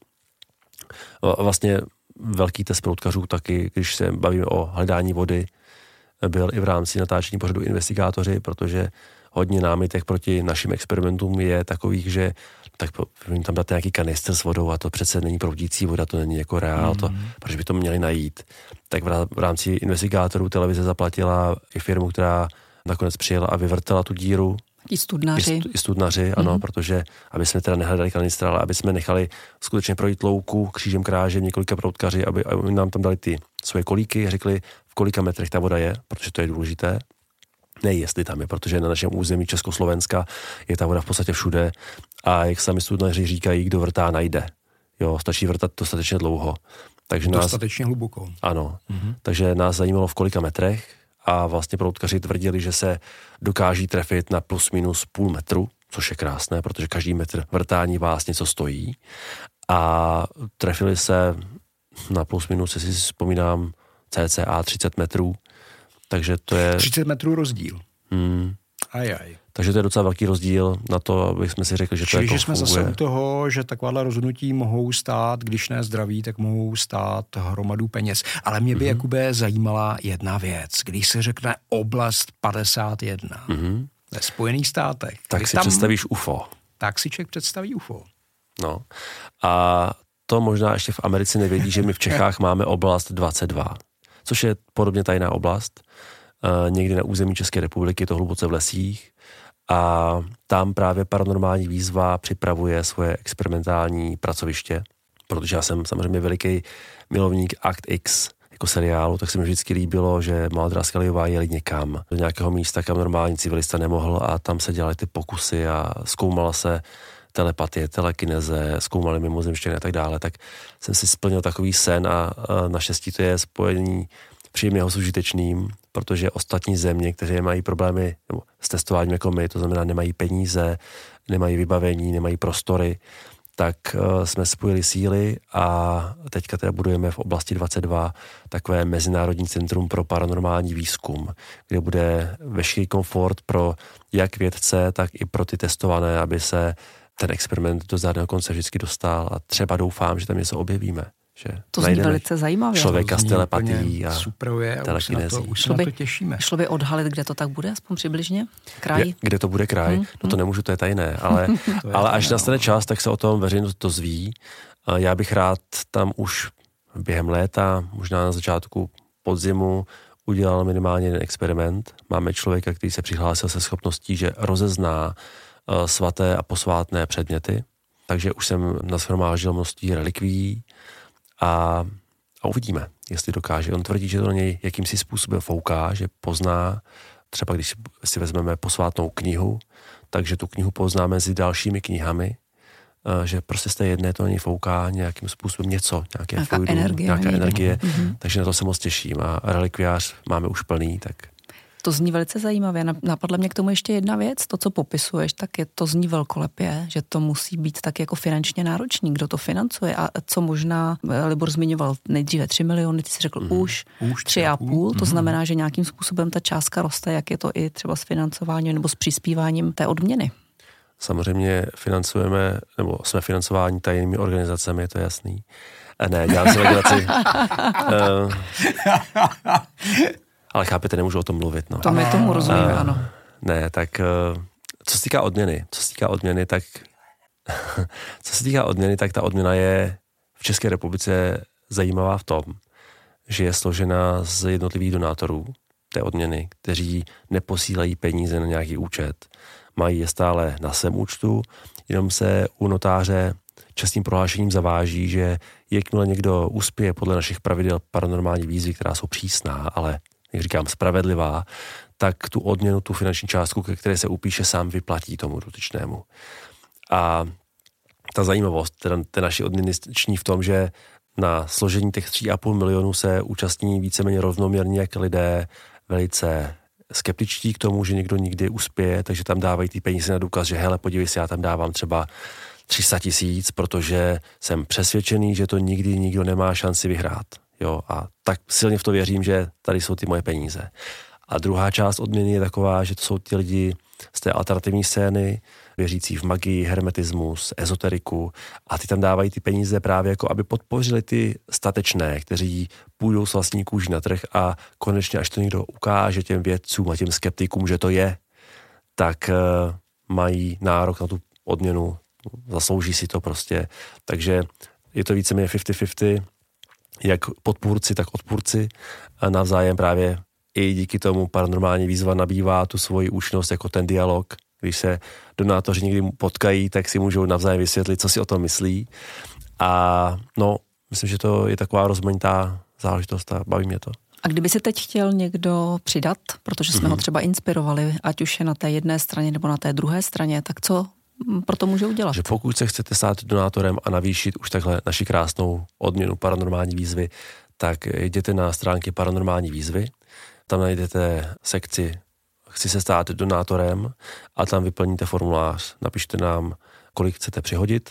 Vlastně velký test proutkařů taky, když se bavíme o hledání vody, byl i v rámci natáčení pořadu Investigátoři, protože hodně námitek proti našim experimentům je takových, že tak jim tam dáte nějaký kanistr s vodou a to přece není proudící voda, to není jako reál, to, protože by to měli najít. Tak v rámci Investigátorů televize zaplatila i firmu, která nakonec přijela a vyvrtela tu díru. I studnaři. I studnaři, ano, protože aby jsme teda nehledali kanistr, ale aby jsme nechali skutečně projít louku křížem krážem několika proutkaři, aby nám tam dali ty svoje kolíky a řekli, v kolika metrech ta voda je, protože to je důležité. Ne, jestli tam je, protože na našem území Československa je ta voda v podstatě všude a jak sami studnaři říkají, kdo vrtá, najde. Jo, stačí vrtat dostatečně dlouho. Takže dostatečně hluboko. Ano, takže nás zajímalo v kolika metrech a vlastně proutkaři tvrdili, že se dokáží trefit na plus minus půl metru, což je krásné, protože každý metr vrtání vás něco stojí a trefili se na plus minus, jestli si vzpomínám, cca 30 metrů. Takže to je 30 metrů rozdíl. Ajaj. Takže to je docela velký rozdíl na to, aby jsme si řekli, že to jako že jsme zase u toho, že takováhle rozhodnutí mohou stát, když ne zdraví, tak mohou stát hromadu peněz. Ale mě by, Jakube, zajímala jedna věc. Když se řekne oblast 51 ve Spojených státech. Tak si představíš UFO. Tak si člověk představí UFO. No. A to možná ještě v Americe nevědí, že my v Čechách máme oblast 22, což je podobně tajná oblast. Někdy na území České republiky, to hluboce v lesích. A tam právě Paranormální výzva připravuje svoje experimentální pracoviště, protože já jsem samozřejmě veliký milovník Akt X jako seriálu, tak se mi vždycky líbilo, že Maldra Scullyová jeli někam do nějakého místa, kam normální civilista nemohl a tam se dělaly ty pokusy a zkoumala se telepatie, telekineze, zkoumali mimozemštěny a tak dále, tak jsem si splnil takový sen a naštěstí to je spojení příjemného s užitečným, protože ostatní země, které mají problémy s testováním jako my, to znamená nemají peníze, nemají vybavení, nemají prostory, tak jsme spojili síly a teďka teda budujeme v oblasti 22 takové mezinárodní centrum pro paranormální výzkum, kde bude veškerý komfort pro jak vědce, tak i pro ty testované, aby se ten experiment do zdárného konce vždycky dostal a třeba doufám, že tam něco objevíme. Že to zní velice zajímavě. Člověka s telepatií a telekinezí. Už se na to těšíme. Šlo by odhalit, kde to tak bude, aspoň přibližně? Kraj? Kde to bude kraj? No to nemůžu, to je tajné, ale, ale až nastane čas, tak se o tom veřejnost dozví. Já bych rád tam už během léta, možná na začátku podzimu, udělal minimálně jeden experiment. Máme člověka, který se přihlásil se schopností, že rozezná svaté a posvátné předměty. Takže už jsem nashromáždil množství relikví a uvidíme, jestli dokáže. On tvrdí, že to na něj jakýmsi způsobem fouká, že pozná, třeba když si vezmeme posvátnou knihu, takže tu knihu pozná mezi dalšími knihami, že prostě z té jedné to na něj fouká nějakým způsobem něco, nějaká energie. Takže na to se moc těším. A relikviář máme už plný, tak To zní velice zajímavě. Napadla mě k tomu ještě jedna věc. To, co popisuješ, tak to zní velkolepě, že to musí být tak jako finančně náročný. Kdo to financuje a co možná, Libor zmiňoval nejdříve 3 miliony, ty jsi řekl už 3,5. To znamená, že nějakým způsobem ta částka roste, jak je to i třeba s financováním nebo s přispíváním té odměny. Samozřejmě financujeme, nebo jsme financováni tajnými organizacemi, to je jasný. Ne, dělám si legraci. Ale chápete, nemůžu o tom mluvit. No. To my tomu rozumíme, ano. Ne, tak co se týká odměny, tak ta odměna je v České republice zajímavá v tom, že je složena z jednotlivých donátorů té odměny, kteří neposílají peníze na nějaký účet. Mají je stále na svém účtu, jenom se u notáře čestným prohlášením zaváží, že jakmile někdo uspěje podle našich pravidel paranormální výzvy, která jsou přísná, ale jak říkám, spravedlivá, tak tu odměnu, tu finanční částku, ke které se upíše, sám vyplatí tomu dotyčnému. A ta zajímavost té naší odměny ční v tom, že na složení těch 3,5 milionů se účastní víceméně rovnoměrně jak lidé velice skeptičtí k tomu, že někdo nikdy uspěje, takže tam dávají ty peníze na důkaz, že hele, podívej se, já tam dávám třeba 300 000, protože jsem přesvědčený, že to nikdy nikdo nemá šanci vyhrát. Jo, a tak silně v to věřím, že tady jsou ty moje peníze. A druhá část odměny je taková, že to jsou ty lidi z té alternativní scény, věřící v magii, hermetismus, ezoteriku a ty tam dávají ty peníze právě jako, aby podpořili ty statečné, kteří půjdou s vlastní kůží na trh a konečně, až to někdo ukáže těm vědcům a těm skeptikům, že to je, tak mají nárok na tu odměnu, zaslouží si to prostě. Takže je to víceméně 50-50, jak podpůrci, tak odpůrci a navzájem právě i díky tomu paranormální výzva nabývá tu svoji účinnost jako ten dialog. Když se donátoři někdy potkají, tak si můžou navzájem vysvětlit, co si o tom myslí. A no, myslím, že to je taková rozmanitá záležitost a baví mě to. A kdyby se teď chtěl někdo přidat, protože jsme ho třeba inspirovali, ať už je na té jedné straně nebo na té druhé straně, tak co pro to může udělat? Že pokud se chcete stát donátorem a navýšit už takhle naši krásnou odměnu paranormální výzvy, tak jděte na stránky paranormální výzvy, tam najdete sekci Chci se stát donátorem a tam vyplníte formulář, napište nám, kolik chcete přihodit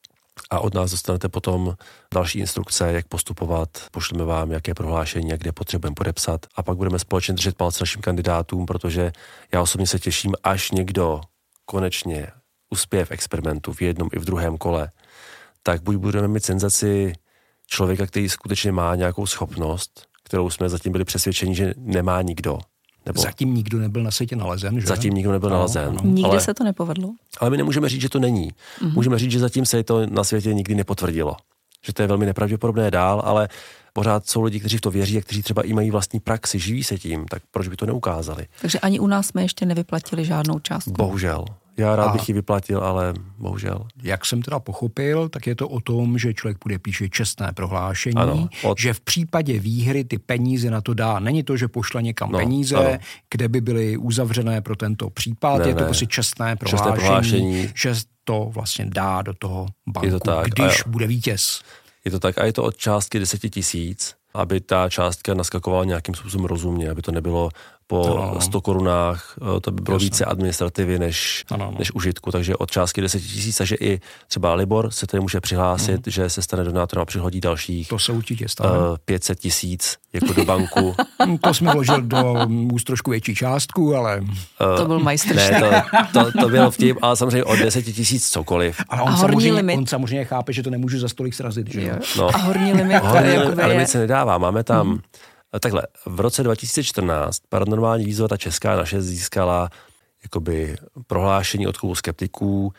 a od nás dostanete potom další instrukce, jak postupovat, pošleme vám, jaké prohlášení a kde potřebujeme podepsat a pak budeme společně držet palce našim kandidátům, protože já osobně se těším, až někdo konečně uspěje v experimentu v jednom i v druhém kole, tak buď budeme mít senzaci člověka, který skutečně má nějakou schopnost, kterou jsme zatím byli přesvědčeni, že nemá nikdo. Nebo zatím nikdo nebyl na světě nalezen, že? Zatím nikdo nebyl nalezen. Nikde se to nepovedlo. Ale my nemůžeme říct, že to není. Můžeme říct, že zatím se to na světě nikdy nepotvrdilo. Že to je velmi nepravděpodobné dál, ale pořád jsou lidi, kteří v to věří a kteří třeba i mají vlastní praxi, živí se tím, tak proč by to neukázali? Takže ani u nás jsme ještě nevyplatili žádnou částku. Bohužel. Já rád bych ji vyplatil, ale bohužel. Jak jsem teda pochopil, tak je to o tom, že člověk píše čestné prohlášení, že v případě výhry ty peníze na to dá. Není to, že pošle někam peníze, kde by byly uzavřené pro tento případ, je to prostě čestné prohlášení, že to vlastně dá do toho banku, když bude vítěz. Je to tak a je to od částky 10 000, aby ta částka naskakovala nějakým způsobem rozumně, aby to nebylo po 100 korunách, to by bylo více administrativy než užitku, takže od částky 10 000, takže i třeba Libor se tady může přihlásit, že se stane donátorem a přihodí dalších to se určitě stane. 500 000 jako do banku. To jsme vložili do už trošku větší částku, ale... To byl majstrštyk. Ne, to byl vtip, ale samozřejmě od 10 000 cokoliv. Ale on samozřejmě chápe, že to nemůžu za stolik srazit, že? A horní limit. Limit se nedává, máme tam... Takhle, v roce 2014 paranormální výzva ta česká naše získala jakoby prohlášení od klubu skeptiků,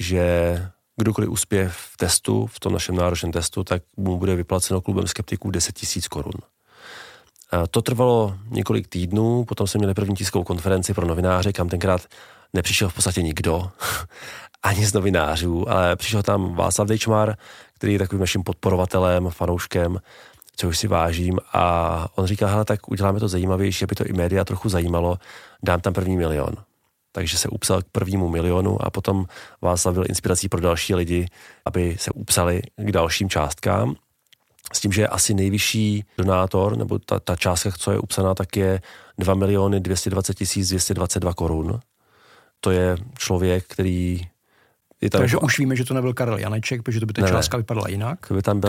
že kdokoliv uspěje v testu, v tom našem náročném testu, tak mu bude vyplaceno klubem skeptiků 10 000 korun. To trvalo několik týdnů, potom jsme měli první tiskovou konferenci pro novináře, kam tenkrát nepřišel v podstatě nikdo, ani z novinářů, ale přišel tam Václav Dejčmar, který je takovým naším podporovatelem, fanouškem, což si vážím a on říká, hele, tak uděláme to zajímavější, aby to i média trochu zajímalo, dám tam 1. milion. Takže se upsal k 1. milionu a potom Václav byl inspirací pro další lidi, aby se upsali k dalším částkám s tím, že asi nejvyšší donátor, nebo ta částka, co je upsaná, tak je 2 220 222 korun. To je člověk, který... Takže už víme, že to nebyl Karel Janeček, protože to by ta částka vypadala jinak. To by tam bylo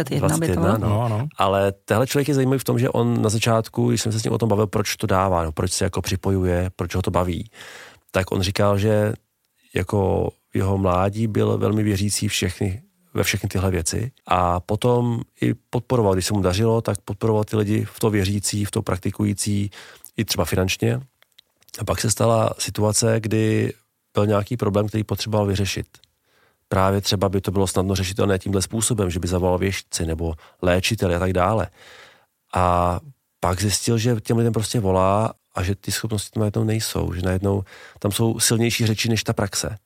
21 no. Ale tehle člověk je zajímavý v tom, že on na začátku, když jsem se s ním o tom bavil, proč to dává, no, proč se jako připojuje, proč ho to baví, tak on říkal, že jako jeho mládí byl velmi věřící ve všechny tyhle věci a potom i podporoval, když se mu dařilo, tak podporoval ty lidi v to věřící, v to praktikující, i třeba finančně. A pak se stala situace, kdy byl nějaký problém, který potřeboval vyřešit. Právě třeba by to bylo snadno řešitelné tímhle způsobem, že by zavolal věštci nebo léčiteli a tak dále. A pak zjistil, že těm lidem prostě volá a že ty schopnosti tam najednou nejsou, že najednou tam jsou silnější řeči než ta praxe.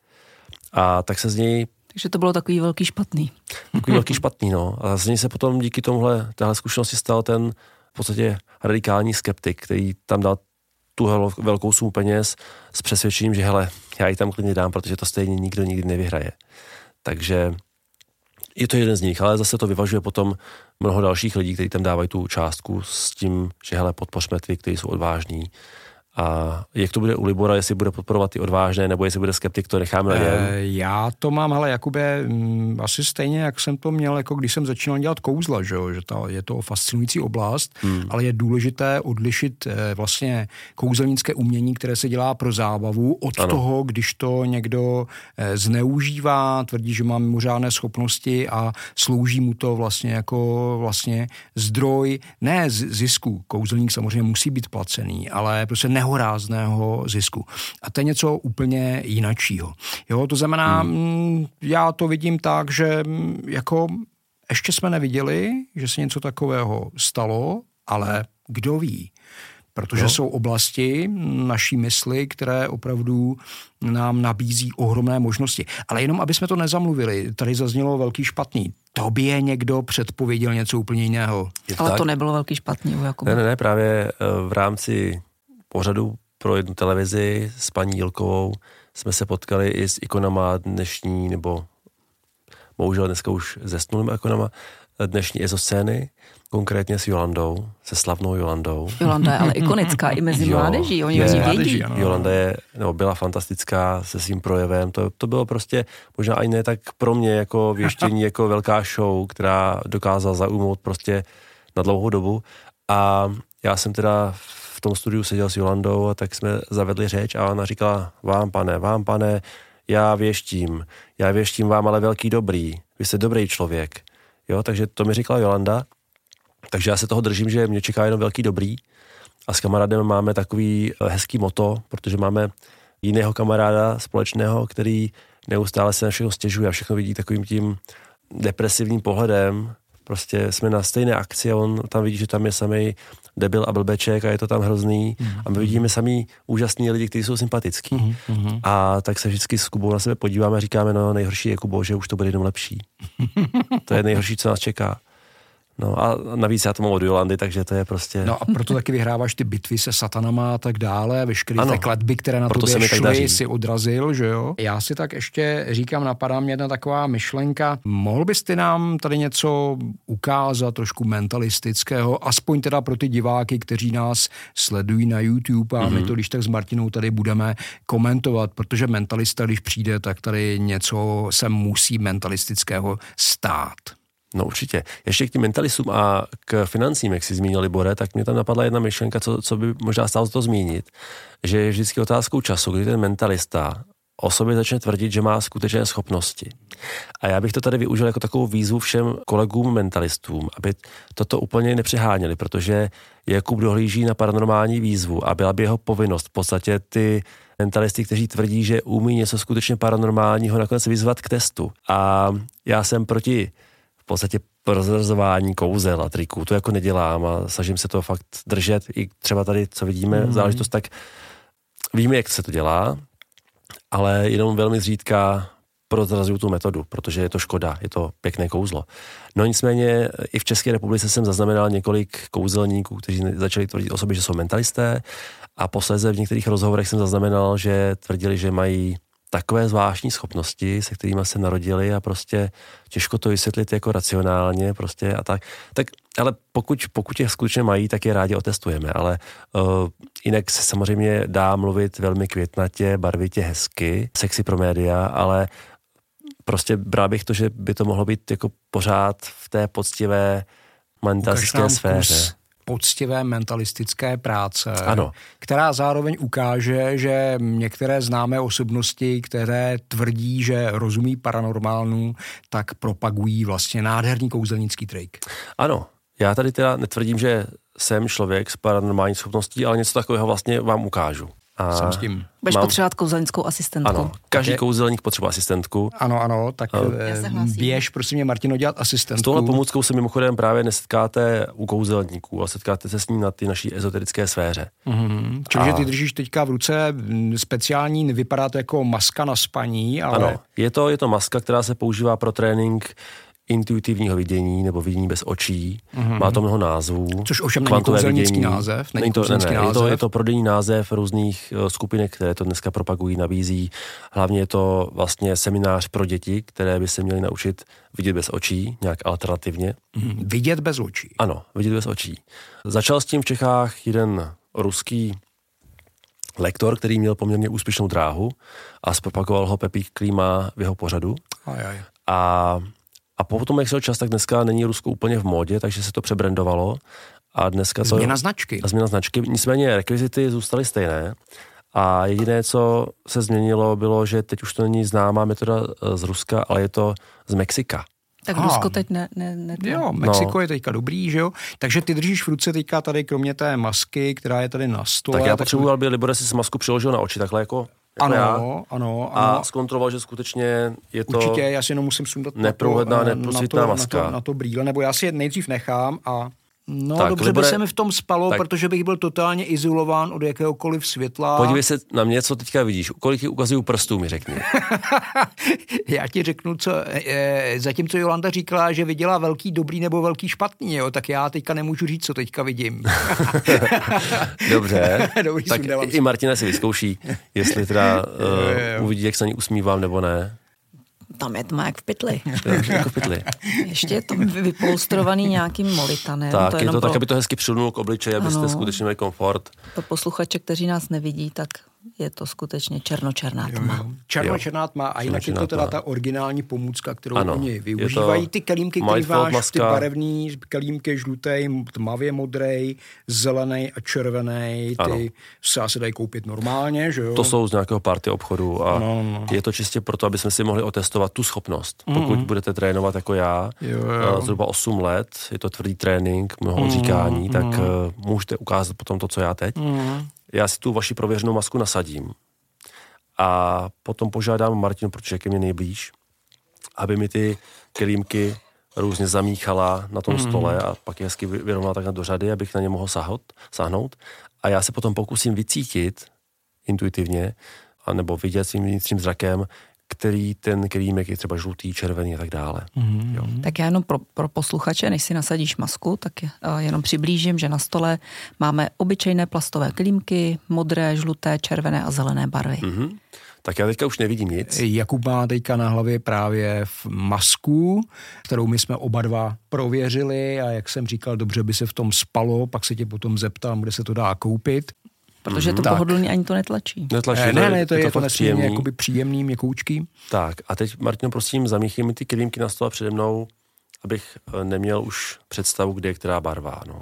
A tak se z něj... Takže to bylo takový velký špatný. Takový velký špatný, no. A z něj se potom díky téhle zkušenosti stal ten v podstatě radikální skeptik, který tam dal tu velkou sumu peněz s přesvědčením, že hele, já ji tam klidně dám, protože to stejně nikdo nikdy nevyhraje. Takže je to jeden z nich, ale zase to vyvažuje potom mnoho dalších lidí, kteří tam dávají tu částku s tím, že hele, podpořme ty, kteří jsou odvážní. A jak to bude u Libora, jestli bude podporovat ty odvážné, nebo jestli bude skeptik, to necháme na něm. Já to mám, hele, Jakube, asi stejně, jak jsem to měl, jako když jsem začínal dělat kouzla, že je to fascinující oblast, ale je důležité odlišit vlastně kouzelnické umění, které se dělá pro zábavu, od toho, když to někdo zneužívá, tvrdí, že má mimořádné schopnosti a slouží mu to vlastně jako vlastně zdroj, ne zisku. Kouzelník samozřejmě musí být placený, ale prostě nehorázného zisku. A to je něco úplně jinačího. Jo, to znamená, já to vidím tak, že jako ještě jsme neviděli, že se něco takového stalo, ale kdo ví? Protože jsou oblasti naší mysli, které opravdu nám nabízí ohromné možnosti. Ale jenom, aby jsme to nezamluvili, tady zaznělo velký špatný. Tobě někdo předpověděl něco úplně jiného. Ale to nebylo velký špatný u Jakuba. Ne, právě v rámci pořadu pro jednu televizi s paní Jilkovou jsme se potkali i s ikonama dnešní, nebo bohužel dneska už zesnulým ikonama dnešní ezoscény, konkrétně s Jolandou, se slavnou Jolandou. Jolanda je ale ikonická i mezi mládeží, oni vědí. Jolanda byla fantastická se svým projevem, to bylo prostě možná ani ne tak pro mě jako věštění, jako velká show, která dokázala zaujmout prostě na dlouhou dobu a já jsem teda v tom studiu seděl s Jolandou a tak jsme zavedli řeč a ona říkala, vám pane, já věštím vám, ale velký dobrý, vy jste dobrý člověk. Jo, takže to mi říkala Jolanda, takže já se toho držím, že mě čeká jenom velký dobrý a s kamarádem máme takový hezký moto, protože máme jiného kamaráda společného, který neustále se na všechno stěžuje a všechno vidí takovým tím depresivním pohledem. Prostě jsme na stejné akci a on tam vidí, že tam je samej debil a blbeček a je to tam hrozný. A my vidíme samý úžasný lidi, kteří jsou sympatický. A tak se vždycky s Kubou na sebe podíváme a říkáme, no nejhorší je, Kubo, že už to bude jenom lepší. To je nejhorší, co nás čeká. No a navíc já to mám od Jolandy, takže to je prostě... No a proto taky vyhráváš ty bitvy se satanama a tak dále, veškeré ty kletby, které na tobě šly, si odrazil, že jo? Já si tak ještě říkám, napadá mě jedna taková myšlenka. Mohl bys ty nám tady něco ukázat, trošku mentalistického, aspoň teda pro ty diváky, kteří nás sledují na YouTube a my to, když tak s Martinou tady budeme komentovat, protože mentalista, když přijde, tak tady něco se musí mentalistického stát. No určitě. Ještě k těm mentalistům a k financím, jak jsi zmínil, Libore, tak mě tam napadla jedna myšlenka, co by možná stálo to zmínit, že je vždycky otázkou času, kdy ten mentalista o sobě začne tvrdit, že má skutečné schopnosti. A já bych to tady využil jako takovou výzvu všem kolegům mentalistům, aby toto úplně nepřeháněli, protože Jakub dohlíží na paranormální výzvu a byla by jeho povinnost v podstatě ty mentalisty, kteří tvrdí, že umí něco skutečně paranormálního, nakonec vyzvat k testu. A já jsem proti v podstatě prozrazování kouzel a triků. To jako nedělám a snažím se to fakt držet. I třeba tady, co vidíme, záležitost, tak víme, jak se to dělá, ale jenom velmi zřídka prozrazuju tu metodu, protože je to škoda, je to pěkné kouzlo. No nicméně i v České republice jsem zaznamenal několik kouzelníků, kteří začali tvrdit o sobě, že jsou mentalisté a posléze v některých rozhovorech jsem zaznamenal, že tvrdili, že mají takové zvláštní schopnosti, se kterými se narodili a prostě těžko to vysvětlit jako racionálně prostě a tak. Ale pokud je skutečně mají, tak je rádi otestujeme, ale jinak se samozřejmě dá mluvit velmi květnatě, barvitě, hezky, sexy pro média, ale prostě bral bych to, že by to mohlo být jako pořád v té poctivé mentalistické sféře. Poctivé mentalistické práce, ano. Která zároveň ukáže, že některé známé osobnosti, které tvrdí, že rozumí paranormálnu, tak propagují vlastně nádherný kouzelnický trik. Ano, já tady teda netvrdím, že jsem člověk s paranormální schopností, ale něco takového vlastně vám ukážu. A jsem s tím. Budeš potřebovat kouzelnickou asistentku. Ano, každý kouzelník potřebuje asistentku. Ano, tak běž, prosím mě, Martino, dělat asistentku. S touhle pomůckou se mimochodem právě nesetkáte u kouzelníků, ale setkáte se s ní na ty naší ezoterické sféře. Čili ty držíš teďka v ruce speciální, vypadá to jako maska na spaní, ale... Ano, je to maska, která se používá pro trénink intuitivního vidění nebo vidění bez očí. Má to mnoho názvů. Což ovšem není kouzelnický název. Je to prodejní název různých skupinek, které to dneska propagují, nabízí. Hlavně je to vlastně seminář pro děti, které by se měly naučit vidět bez očí, nějak alternativně. Vidět bez očí. Ano, vidět bez očí. Začal s tím v Čechách jeden ruský lektor, který měl poměrně úspěšnou dráhu a zpropagoval ho Pepík Klíma v jeho pořadu. A potom, jak šel čas, tak dneska není Rusko úplně v módě, takže se to přebrandovalo. A dneska Změna značky. Změna značky. Nicméně rekvizity zůstaly stejné. A jediné, co se změnilo, bylo, že teď už to není známá metoda z Ruska, ale je to z Mexika. Tak Rusko teď ne. Jo, Mexiko je teďka dobrý, že jo? Takže ty držíš v ruce teďka tady, kromě té masky, která je tady na stole. Tak já potřebuji, aby Libor si masku přiložil na oči, takhle jako ano. A zkontroloval, že skutečně je to... Určitě, já si jenom musím sundat neprůhledná, neprosvitná maska. Na to brýle, nebo já si je nejdřív nechám a... No tak, dobře, by se mi v tom spalo, protože bych byl totálně izolován od jakéhokoliv světla. Podívej se na mě, co teďka vidíš. Kolik je ukazují prstů, mi řekni. Já ti řeknu, co zatímco Jolanda říkala, že viděla velký dobrý nebo velký špatný, jo, tak já teďka nemůžu říct, co teďka vidím. Dobře, dobrý, tak i Martina si vyzkouší, jestli teda uvidí, jak se na ní usmívám, nebo ne. Tam je tma jak v pytli. Jako v pytli. Ještě je to vypolstrovaný nějakým molitanem. Tak, je to tak, aby to hezky přilnul k obličeji, abyste skutečně měli komfort. Pro posluchače, kteří nás nevidí, tak je to skutečně černočerná tma. Černočerná tma a jinak je to teda ta originální pomůcka, kterou oni využívají. Ty kelímky, které máš, ty barevný kelímky, žlutý, tmavě modrý, zelený a červený, ty se asi dají koupit normálně, že jo? To jsou z nějakého party obchodu a je to čistě proto, aby jsme si mohli otestovat tu schopnost. Pokud budete trénovat jako já, zhruba 8 let, je to tvrdý trénink, mnoho odříkání, tak můžete ukázat potom to, co já teď. Já si tu vaši prověřenou masku nasadím a potom požádám Martinu, protože je ke mně nejblíž, aby mi ty kelímky různě zamíchala na tom stole a pak je hezky vyrovnala takhle do řady, abych na ně mohl sáhnout. A já se potom pokusím vycítit intuitivně, anebo vidět svým vnitřním zrakem, který ten kelímek je třeba žlutý, červený a tak dále. Jo. Tak já jenom pro posluchače, než si nasadíš masku, tak jenom přiblížím, že na stole máme obyčejné plastové kelímky, modré, žluté, červené a zelené barvy. Tak já teďka už nevidím nic. Jakub má teďka na hlavě právě masku, kterou my jsme oba dva prověřili a jak jsem říkal, dobře by se v tom spalo, pak se tě potom zeptám, kde se to dá koupit. Protože to pohodlný ani to netlačí. Ne, to je to nesmírně jakoby příjemný, měkoučký. Tak a teď, Martino, prosím, zamíchej mi ty kelímky na stole přede mnou, abych neměl už představu, kde je která barva. No.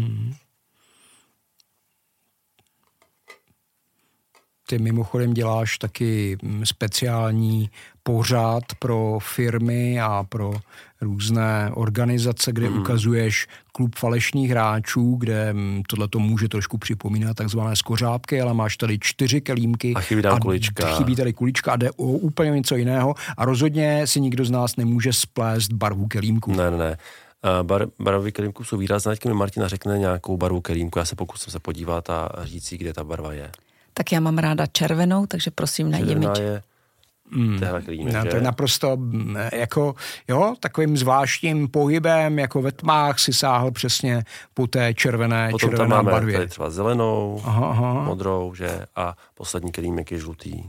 Ty mimochodem děláš taky speciální pořad pro firmy a pro různé organizace, kde ukazuješ klub falešných hráčů, kde tohleto může trošku připomínat takzvané skořápky, ale máš tady 4 kelímky. A chybí tam kulička. Chybí tady kulička a jde o úplně něco jiného. A rozhodně si nikdo z nás nemůže splést barvu kelímku. Ne. Barvy kelímku jsou výrazné. Teď mi Martina řekne nějakou barvu kelímku. Já se pokusím se podívat a říct si, kde ta barva je. Tak já mám ráda červenou, takže prosím najdi mi. Je téhle kelímek. No, to je naprosto jako, jo, takovým zvláštním pohybem, jako ve tmách si sáhl přesně po té červené barvě. Potom tam máme tady třeba zelenou, modrou, že? A poslední kelímek je žlutý.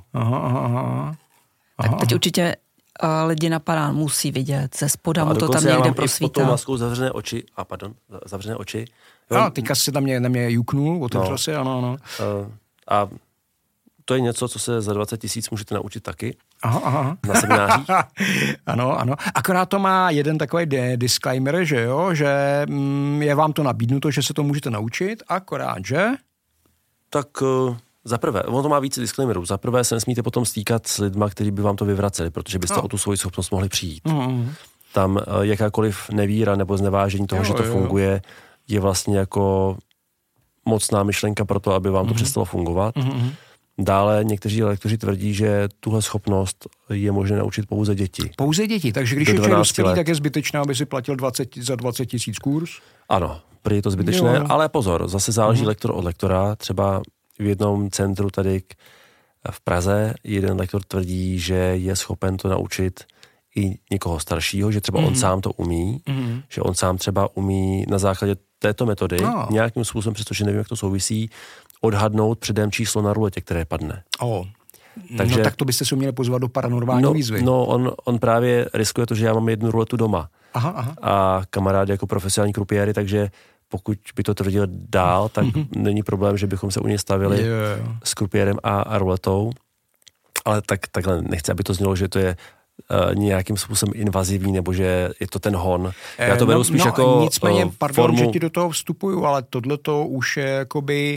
Tak teď určitě lidi napadá, musí vidět, ze spoda mu to tam někde prosvítá. A maskou zavřené oči. Jo, teďka si tam na mě juknul, otevřel si, ano. A to je něco, co se za 20 000 můžete naučit taky. Aha. Na seminářích. Ano. Akorát to má jeden takový disclaimer, že jo, že je vám to nabídnuto, že se to můžete naučit, akorát, že? Tak za prvé, ono to má více disclaimerů. Za prvé se nesmíte potom stýkat s lidma, kteří by vám to vyvraceli, protože byste o tu svoji schopnost mohli přijít. Tam jakákoliv nevíra nebo znevážení toho, že to funguje, je vlastně jako mocná myšlenka pro to, aby vám to přestalo fungovat. Dále někteří lektoři tvrdí, že tuhle schopnost je možné naučit pouze děti. Pouze děti, takže když je člověk dospělý, tak je zbytečné, aby si platil za 20 000 kurz? Ano, prý je to zbytečné, ale pozor, zase záleží lektor od lektora. Třeba v jednom centru tady v Praze jeden lektor tvrdí, že je schopen to naučit i někoho staršího, že třeba on sám to umí, že on sám třeba umí na základě této metody nějakým způsobem, přestože nevím, jak to souvisí, odhadnout předem číslo na ruletě, které padne. Takže, no tak to byste si měli pozvat do paranormální výzvy. No, on právě riskuje to, že já mám jednu ruletu doma. Aha. A kamarád jako profesionální krupiéry, takže pokud by to tvrdil dál, tak není problém, že bychom se u něj stavili s krupiérem a ruletou. Ale takhle nechci, aby to znělo, že to je nějakým způsobem invazivní, nebo že je to ten hon. Já to beru spíš jako nicméně, formu... že ti do toho vstupuju, ale tohleto už je jakoby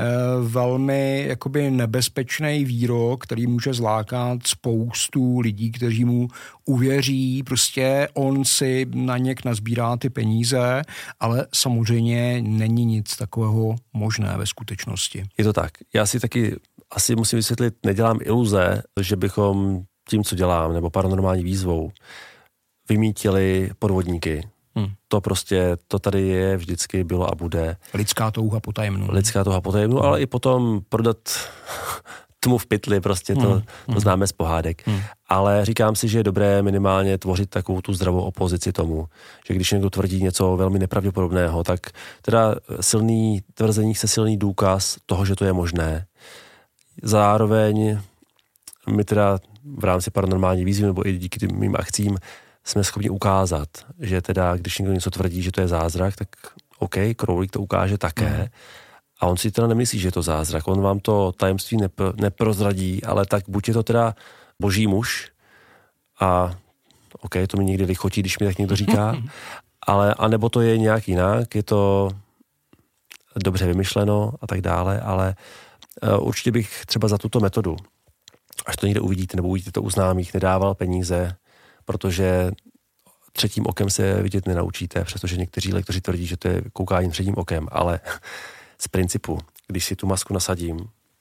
velmi jakoby nebezpečný výrok, který může zlákat spoustu lidí, kteří mu uvěří, prostě on si na něk nazbírá ty peníze, ale samozřejmě není nic takového možné ve skutečnosti. Je to tak. Já si taky asi musím vysvětlit, nedělám iluze, že bychom tím, co dělám, nebo paranormální výzvou, vymítili podvodníky. To tady je, vždycky bylo a bude. Lidská touha po tajemnu. Ale i potom prodat tmu v pytli, prostě to známe z pohádek. Ale říkám si, že je dobré minimálně tvořit takovou tu zdravou opozici tomu, že když někdo tvrdí něco velmi nepravděpodobného, tak teda silný tvrzení chce silný důkaz toho, že to je možné. Zároveň my teda v rámci paranormální výzvy nebo i díky mým akcím jsme schopni ukázat, že teda, když někdo něco tvrdí, že to je zázrak, tak OK, Crowley to ukáže také. A on si teda nemyslí, že je to zázrak. On vám to tajemství neprozradí, ale tak buď je to teda boží muž a OK, to mi někdy lichotí, když mi tak někdo říká, ale anebo to je nějak jinak, je to dobře vymyšleno a tak dále, ale určitě bych třeba za tuto metodu, až to někde uvidíte, nebo uvidíte to u známých, nedával peníze, protože třetím okem se vidět nenaučíte, přestože někteří lektoři tvrdí, že to je koukání třetím okem, ale z principu, když si tu masku nasadím,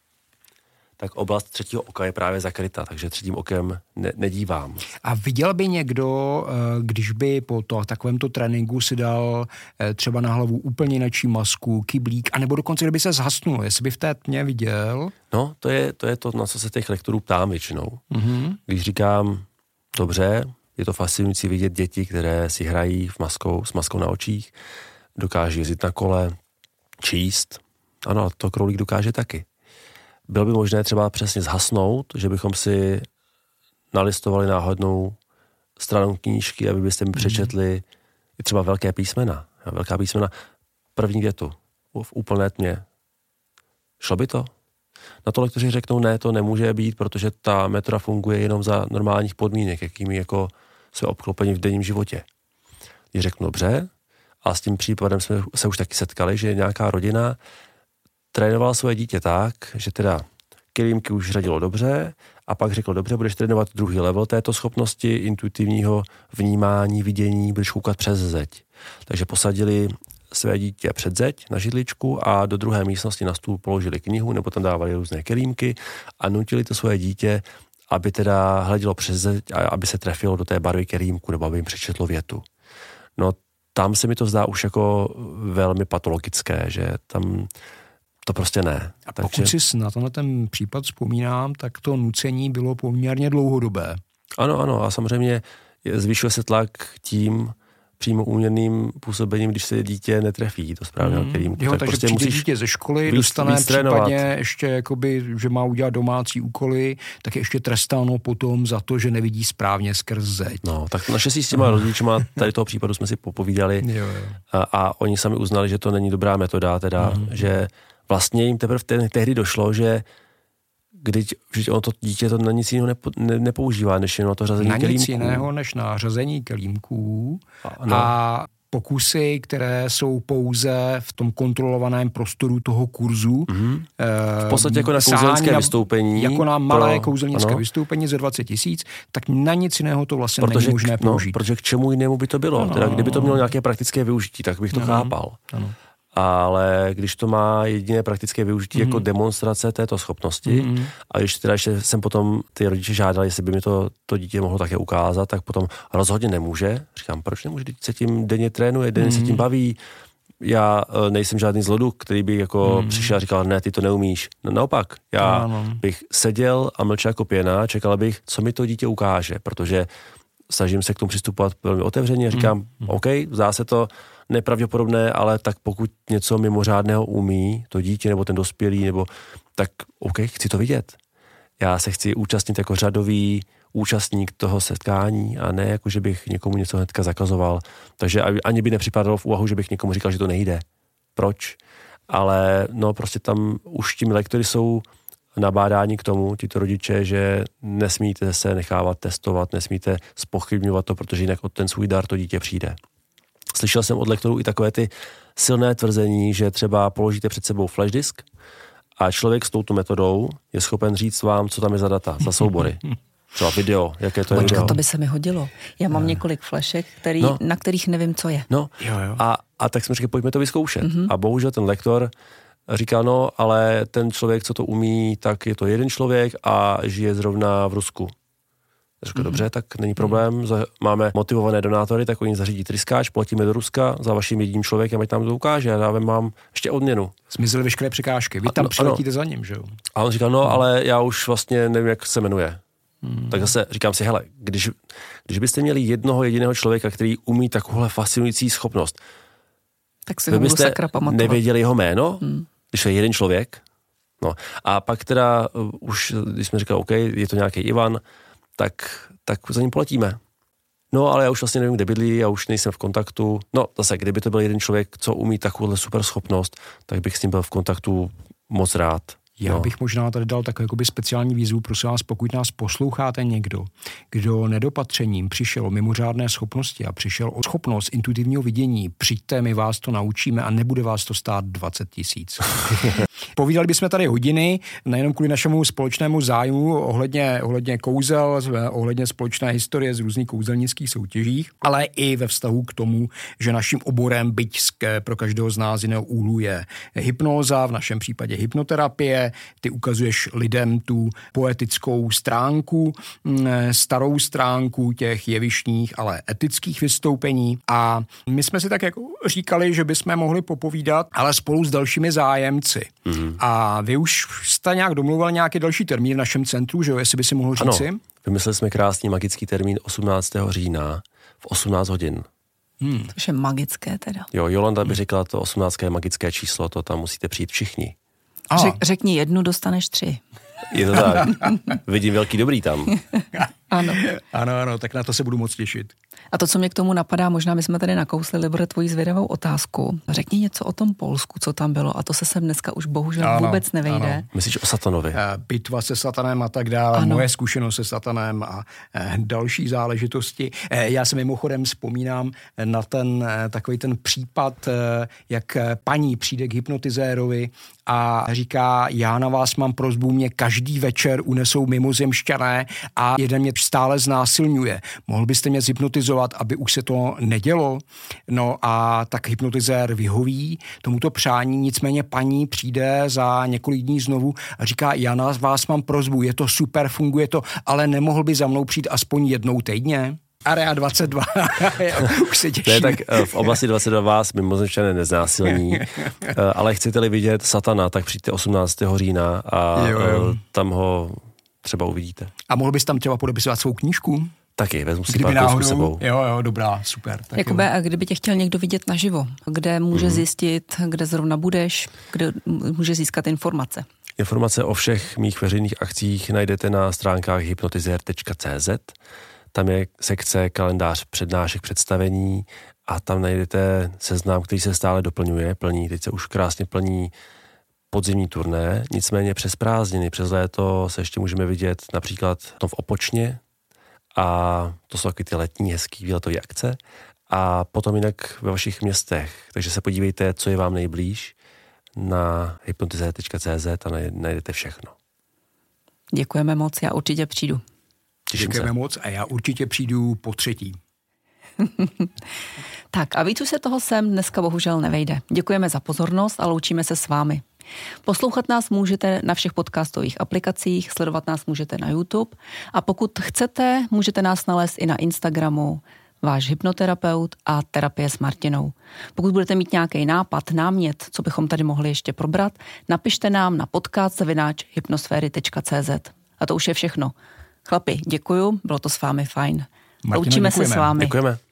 tak oblast třetího oka je právě zakryta, takže třetím okem nedívám. A viděl by někdo, když by po takovémto tréninku si dal třeba na hlavu úplně jinou masku, kyblík, anebo dokonce, kdyby se zhasnul, jestli by v té tmě viděl? No, to je to, na co se těch lektorů ptám většinou. Když říkám, dobře, je to fascinující vidět děti, které si hrají s maskou na očích, dokáží jezdit na kole, číst. Ano, to Crowley dokáže taky. Bylo by možné třeba přesně zhasnout, že bychom si nalistovali náhodnou stranu knížky, aby byste mi přečetli i třeba velká písmena, první větu, v úplné tmě. Šlo by to? Na to lektoři řeknou, ne, to nemůže být, protože ta metoda funguje jenom za normálních podmínek, jakými jako jsme obklopeni v denním životě. Když řeknu dobře, a s tím případem jsme se už taky setkali, že nějaká rodina trénovala svoje dítě tak, že teda kelímky už řadilo dobře a pak řekl, dobře, budeš trénovat druhý level této schopnosti intuitivního vnímání, vidění, budeš koukat přes zeď. Takže posadili své dítě před zeď na židličku a do druhé místnosti na stůl položili knihu nebo tam dávali různé kelímky a nutili to svoje dítě, aby teda hledělo přes zeď a aby se trefilo do té barvy kelímku nebo aby jim přečetlo větu. No tam se mi to zdá už jako velmi patologické, že tam to prostě ne. A pokud si na ten případ vzpomínám, tak to nucení bylo poměrně dlouhodobé. Ano, a samozřejmě zvyšuje se tlak tím přímo úměrným působením, když se dítě netrefí to správného kelímku. Takže prostě přijde dítě ze školy, dostane případně ještě, jakoby, že má udělat domácí úkoly, tak je ještě trestáno potom za to, že nevidí správně skrz zeď. No, tak naštěstí s těma rodičima tady toho případu jsme si popovídali a oni sami uznali, že to není dobrá metoda, teda, že vlastně jim teprve tehdy došlo, že když ono to dítě to na nic jiného nepoužívá, než jen na to řazení kelímků. Na nic jiného, než na řazení kelímků a pokusy, které jsou pouze v tom kontrolovaném prostoru toho kurzu. V podstatě jako na kouzelnické vystoupení. Jako na malé kouzelnické vystoupení za 20 000, tak na nic jiného to vlastně není možné použít. Protože k čemu jinému by to bylo? Teda, kdyby to mělo nějaké praktické využití, tak bych to chápal. Ano. Ale když to má jediné praktické využití jako demonstrace této schopnosti a když teda ještě jsem potom ty rodiče žádali, jestli by mi to dítě mohlo také ukázat, tak potom rozhodně nemůže. Říkám, proč nemůže, když se tím denně trénuje, denně se tím baví. Já nejsem žádný zloduk, který by jako přišel a říkal, ne, ty to neumíš. No, naopak, já bych seděl a mlčel jako pěna, čekal bych, co mi to dítě ukáže, protože snažím se k tomu přistupovat velmi otevřeně, říkám, OK, zdá se to nepravděpodobné, ale tak pokud něco mimořádného umí to dítě nebo ten dospělý, nebo tak OK, chci to vidět. Já se chci účastnit jako řadový účastník toho setkání a ne jako, že bych někomu něco hnedka zakazoval. Takže ani by nepřipadalo v úvahu, že bych někomu říkal, že to nejde. Proč? Ale no prostě tam už tím lektory jsou nabádání k tomu, tito rodiče, že nesmíte se nechávat testovat, nesmíte zpochybňovat to, protože jinak od ten svůj dar to dítě přijde. Slyšel jsem od lektorů i takové ty silné tvrzení, že třeba položíte před sebou flash disk a člověk s touto metodou je schopen říct vám, co tam je za data, za soubory. Třeba video, jaké to je video. To by se mi hodilo. Já mám několik flashek, na kterých nevím, co je. No, a tak jsme řekli, pojďme to vyzkoušet. A bohužel ten lektor říkal, no, ale ten člověk, co to umí, tak je to jeden člověk a žije zrovna v Rusku. Řekl, dobře, tak není problém, máme motivované donátory, tak oni zařídí tryskáč, platíme do Ruska za vaším jedním člověkem, ať tam to ukáže a dávám vám ještě odměnu. Zmizely veškeré překážky, vy tam přiletíte za ním, že jo? A on říkal, no, ale já už vlastně nevím, jak se jmenuje. Tak zase říkám si, hele, když byste měli jednoho jediného člověka, který umí takovouhle fascinující schopnost, tak si ho budu sakra pamatovat. Nevěděli jeho jméno, když je jeden člověk. No a pak teda už, když jsme říkali, OK, je to nějaký Ivan, tak za ním poletíme. No, ale já už vlastně nevím, kde bydlí, já už nejsem v kontaktu. No, zase, kdyby to byl jeden člověk, co umí takovouhle super schopnost, tak bych s ním byl v kontaktu moc rád. Já bych možná tady dal takový jakoby speciální výzvu, prosím vás, pokud nás posloucháte někdo, kdo nedopatřením přišel o mimořádné schopnosti a přišel o schopnost intuitivního vidění, přijďte, my vás to naučíme a nebude vás to stát 20 000. Povídali bychom tady hodiny, nejenom kvůli našemu společnému zájmu ohledně kouzel, ohledně společné historie z různých kouzelnických soutěžích, ale i ve vztahu k tomu, že naším oborem, byť pro každého z nás jiného úhlu, je hypnóza, v našem případě hypnoterapie. Ty ukazuješ lidem tu poetickou stránku, starou stránku těch jevištních, ale etických vystoupení. A my jsme si tak jako říkali, že bychom mohli popovídat, ale spolu s dalšími zájemci. A vy už jste nějak domluvil nějaký další termín v našem centru, že jo, jestli by si mohl říci? Ano, vymysleli jsme krásný magický termín 18. října v 18 hodin. To je magické teda. Jo, Jolanda by řekla, to 18. je magické číslo, to tam musíte přijít všichni. Řekni 1, dostaneš 3. Je to tak. Vidím velký dobrý tam. Ano, tak na to se budu moc těšit. A to, co mě k tomu napadá, možná my jsme tady nakousli, Libore, tvoji zvědavou otázku. Řekni něco o tom Polsku, co tam bylo, a to se sem dneska už bohužel vůbec nevejde. Ano. Myslíš o Satanovi? Bitva se Satanem a tak dále, moje zkušenost se Satanem a další záležitosti. Já se mimochodem vzpomínám na takový ten případ, jak paní přijde k hypnotizérovi a říká, já na vás mám prosbu, mě každý večer unesou mimozemšťané a jeden mě stále znásilňuje. Mohl byste mě zhypnotizovat, aby už se to nedělo? No a tak hypnotizér vyhoví tomuto přání, nicméně paní přijde za několik dní znovu a říká, já na vás mám prosbu, je to super, funguje to, ale nemohl by za mnou přijít aspoň jednou týdně? Area 22. Už se těším. Ne, tak v oblasti 22 vás mimozemšťané neznásilní, ale chcete-li vidět Satana, tak přijďte 18. října a tam ho třeba uvidíte. A mohl bys tam třeba podepisovat svou knížku? Taky, vezmu si pár kousků sebou. Jo, dobrá, super. Jakoby, a kdyby tě chtěl někdo vidět naživo, kde může zjistit, kde zrovna budeš, kde může získat informace? Informace o všech mých veřejných akcích najdete na stránkách hypnotizer.cz. Tam je sekce kalendář přednášek, představení a tam najdete seznam, který se stále plní. Teď se už krásně plní podzimní turné, nicméně přes prázdniny, přes léto se ještě můžeme vidět například v Opočně a to jsou taky ty letní hezký výletové akce a potom jinak ve vašich městech. Takže se podívejte, co je vám nejblíž na hypnotizer.cz a najdete všechno. Děkujeme moc, já určitě přijdu. Děkujeme moc a já určitě přijdu po třetí. Tak a víc už se toho sem dneska bohužel nevejde. Děkujeme za pozornost a loučíme se s vámi. Poslouchat nás můžete na všech podcastových aplikacích, sledovat nás můžete na YouTube a pokud chcete, můžete nás nalézt i na Instagramu Váš hypnoterapeut a Terapie s Martinou. Pokud budete mít nějaký nápad, námět, co bychom tady mohli ještě probrat, napište nám na podcast@hypnosféry.cz. A to už je všechno. Chlapi, děkuju, bylo to s vámi fajn. Loučíme se s vámi. Děkujeme.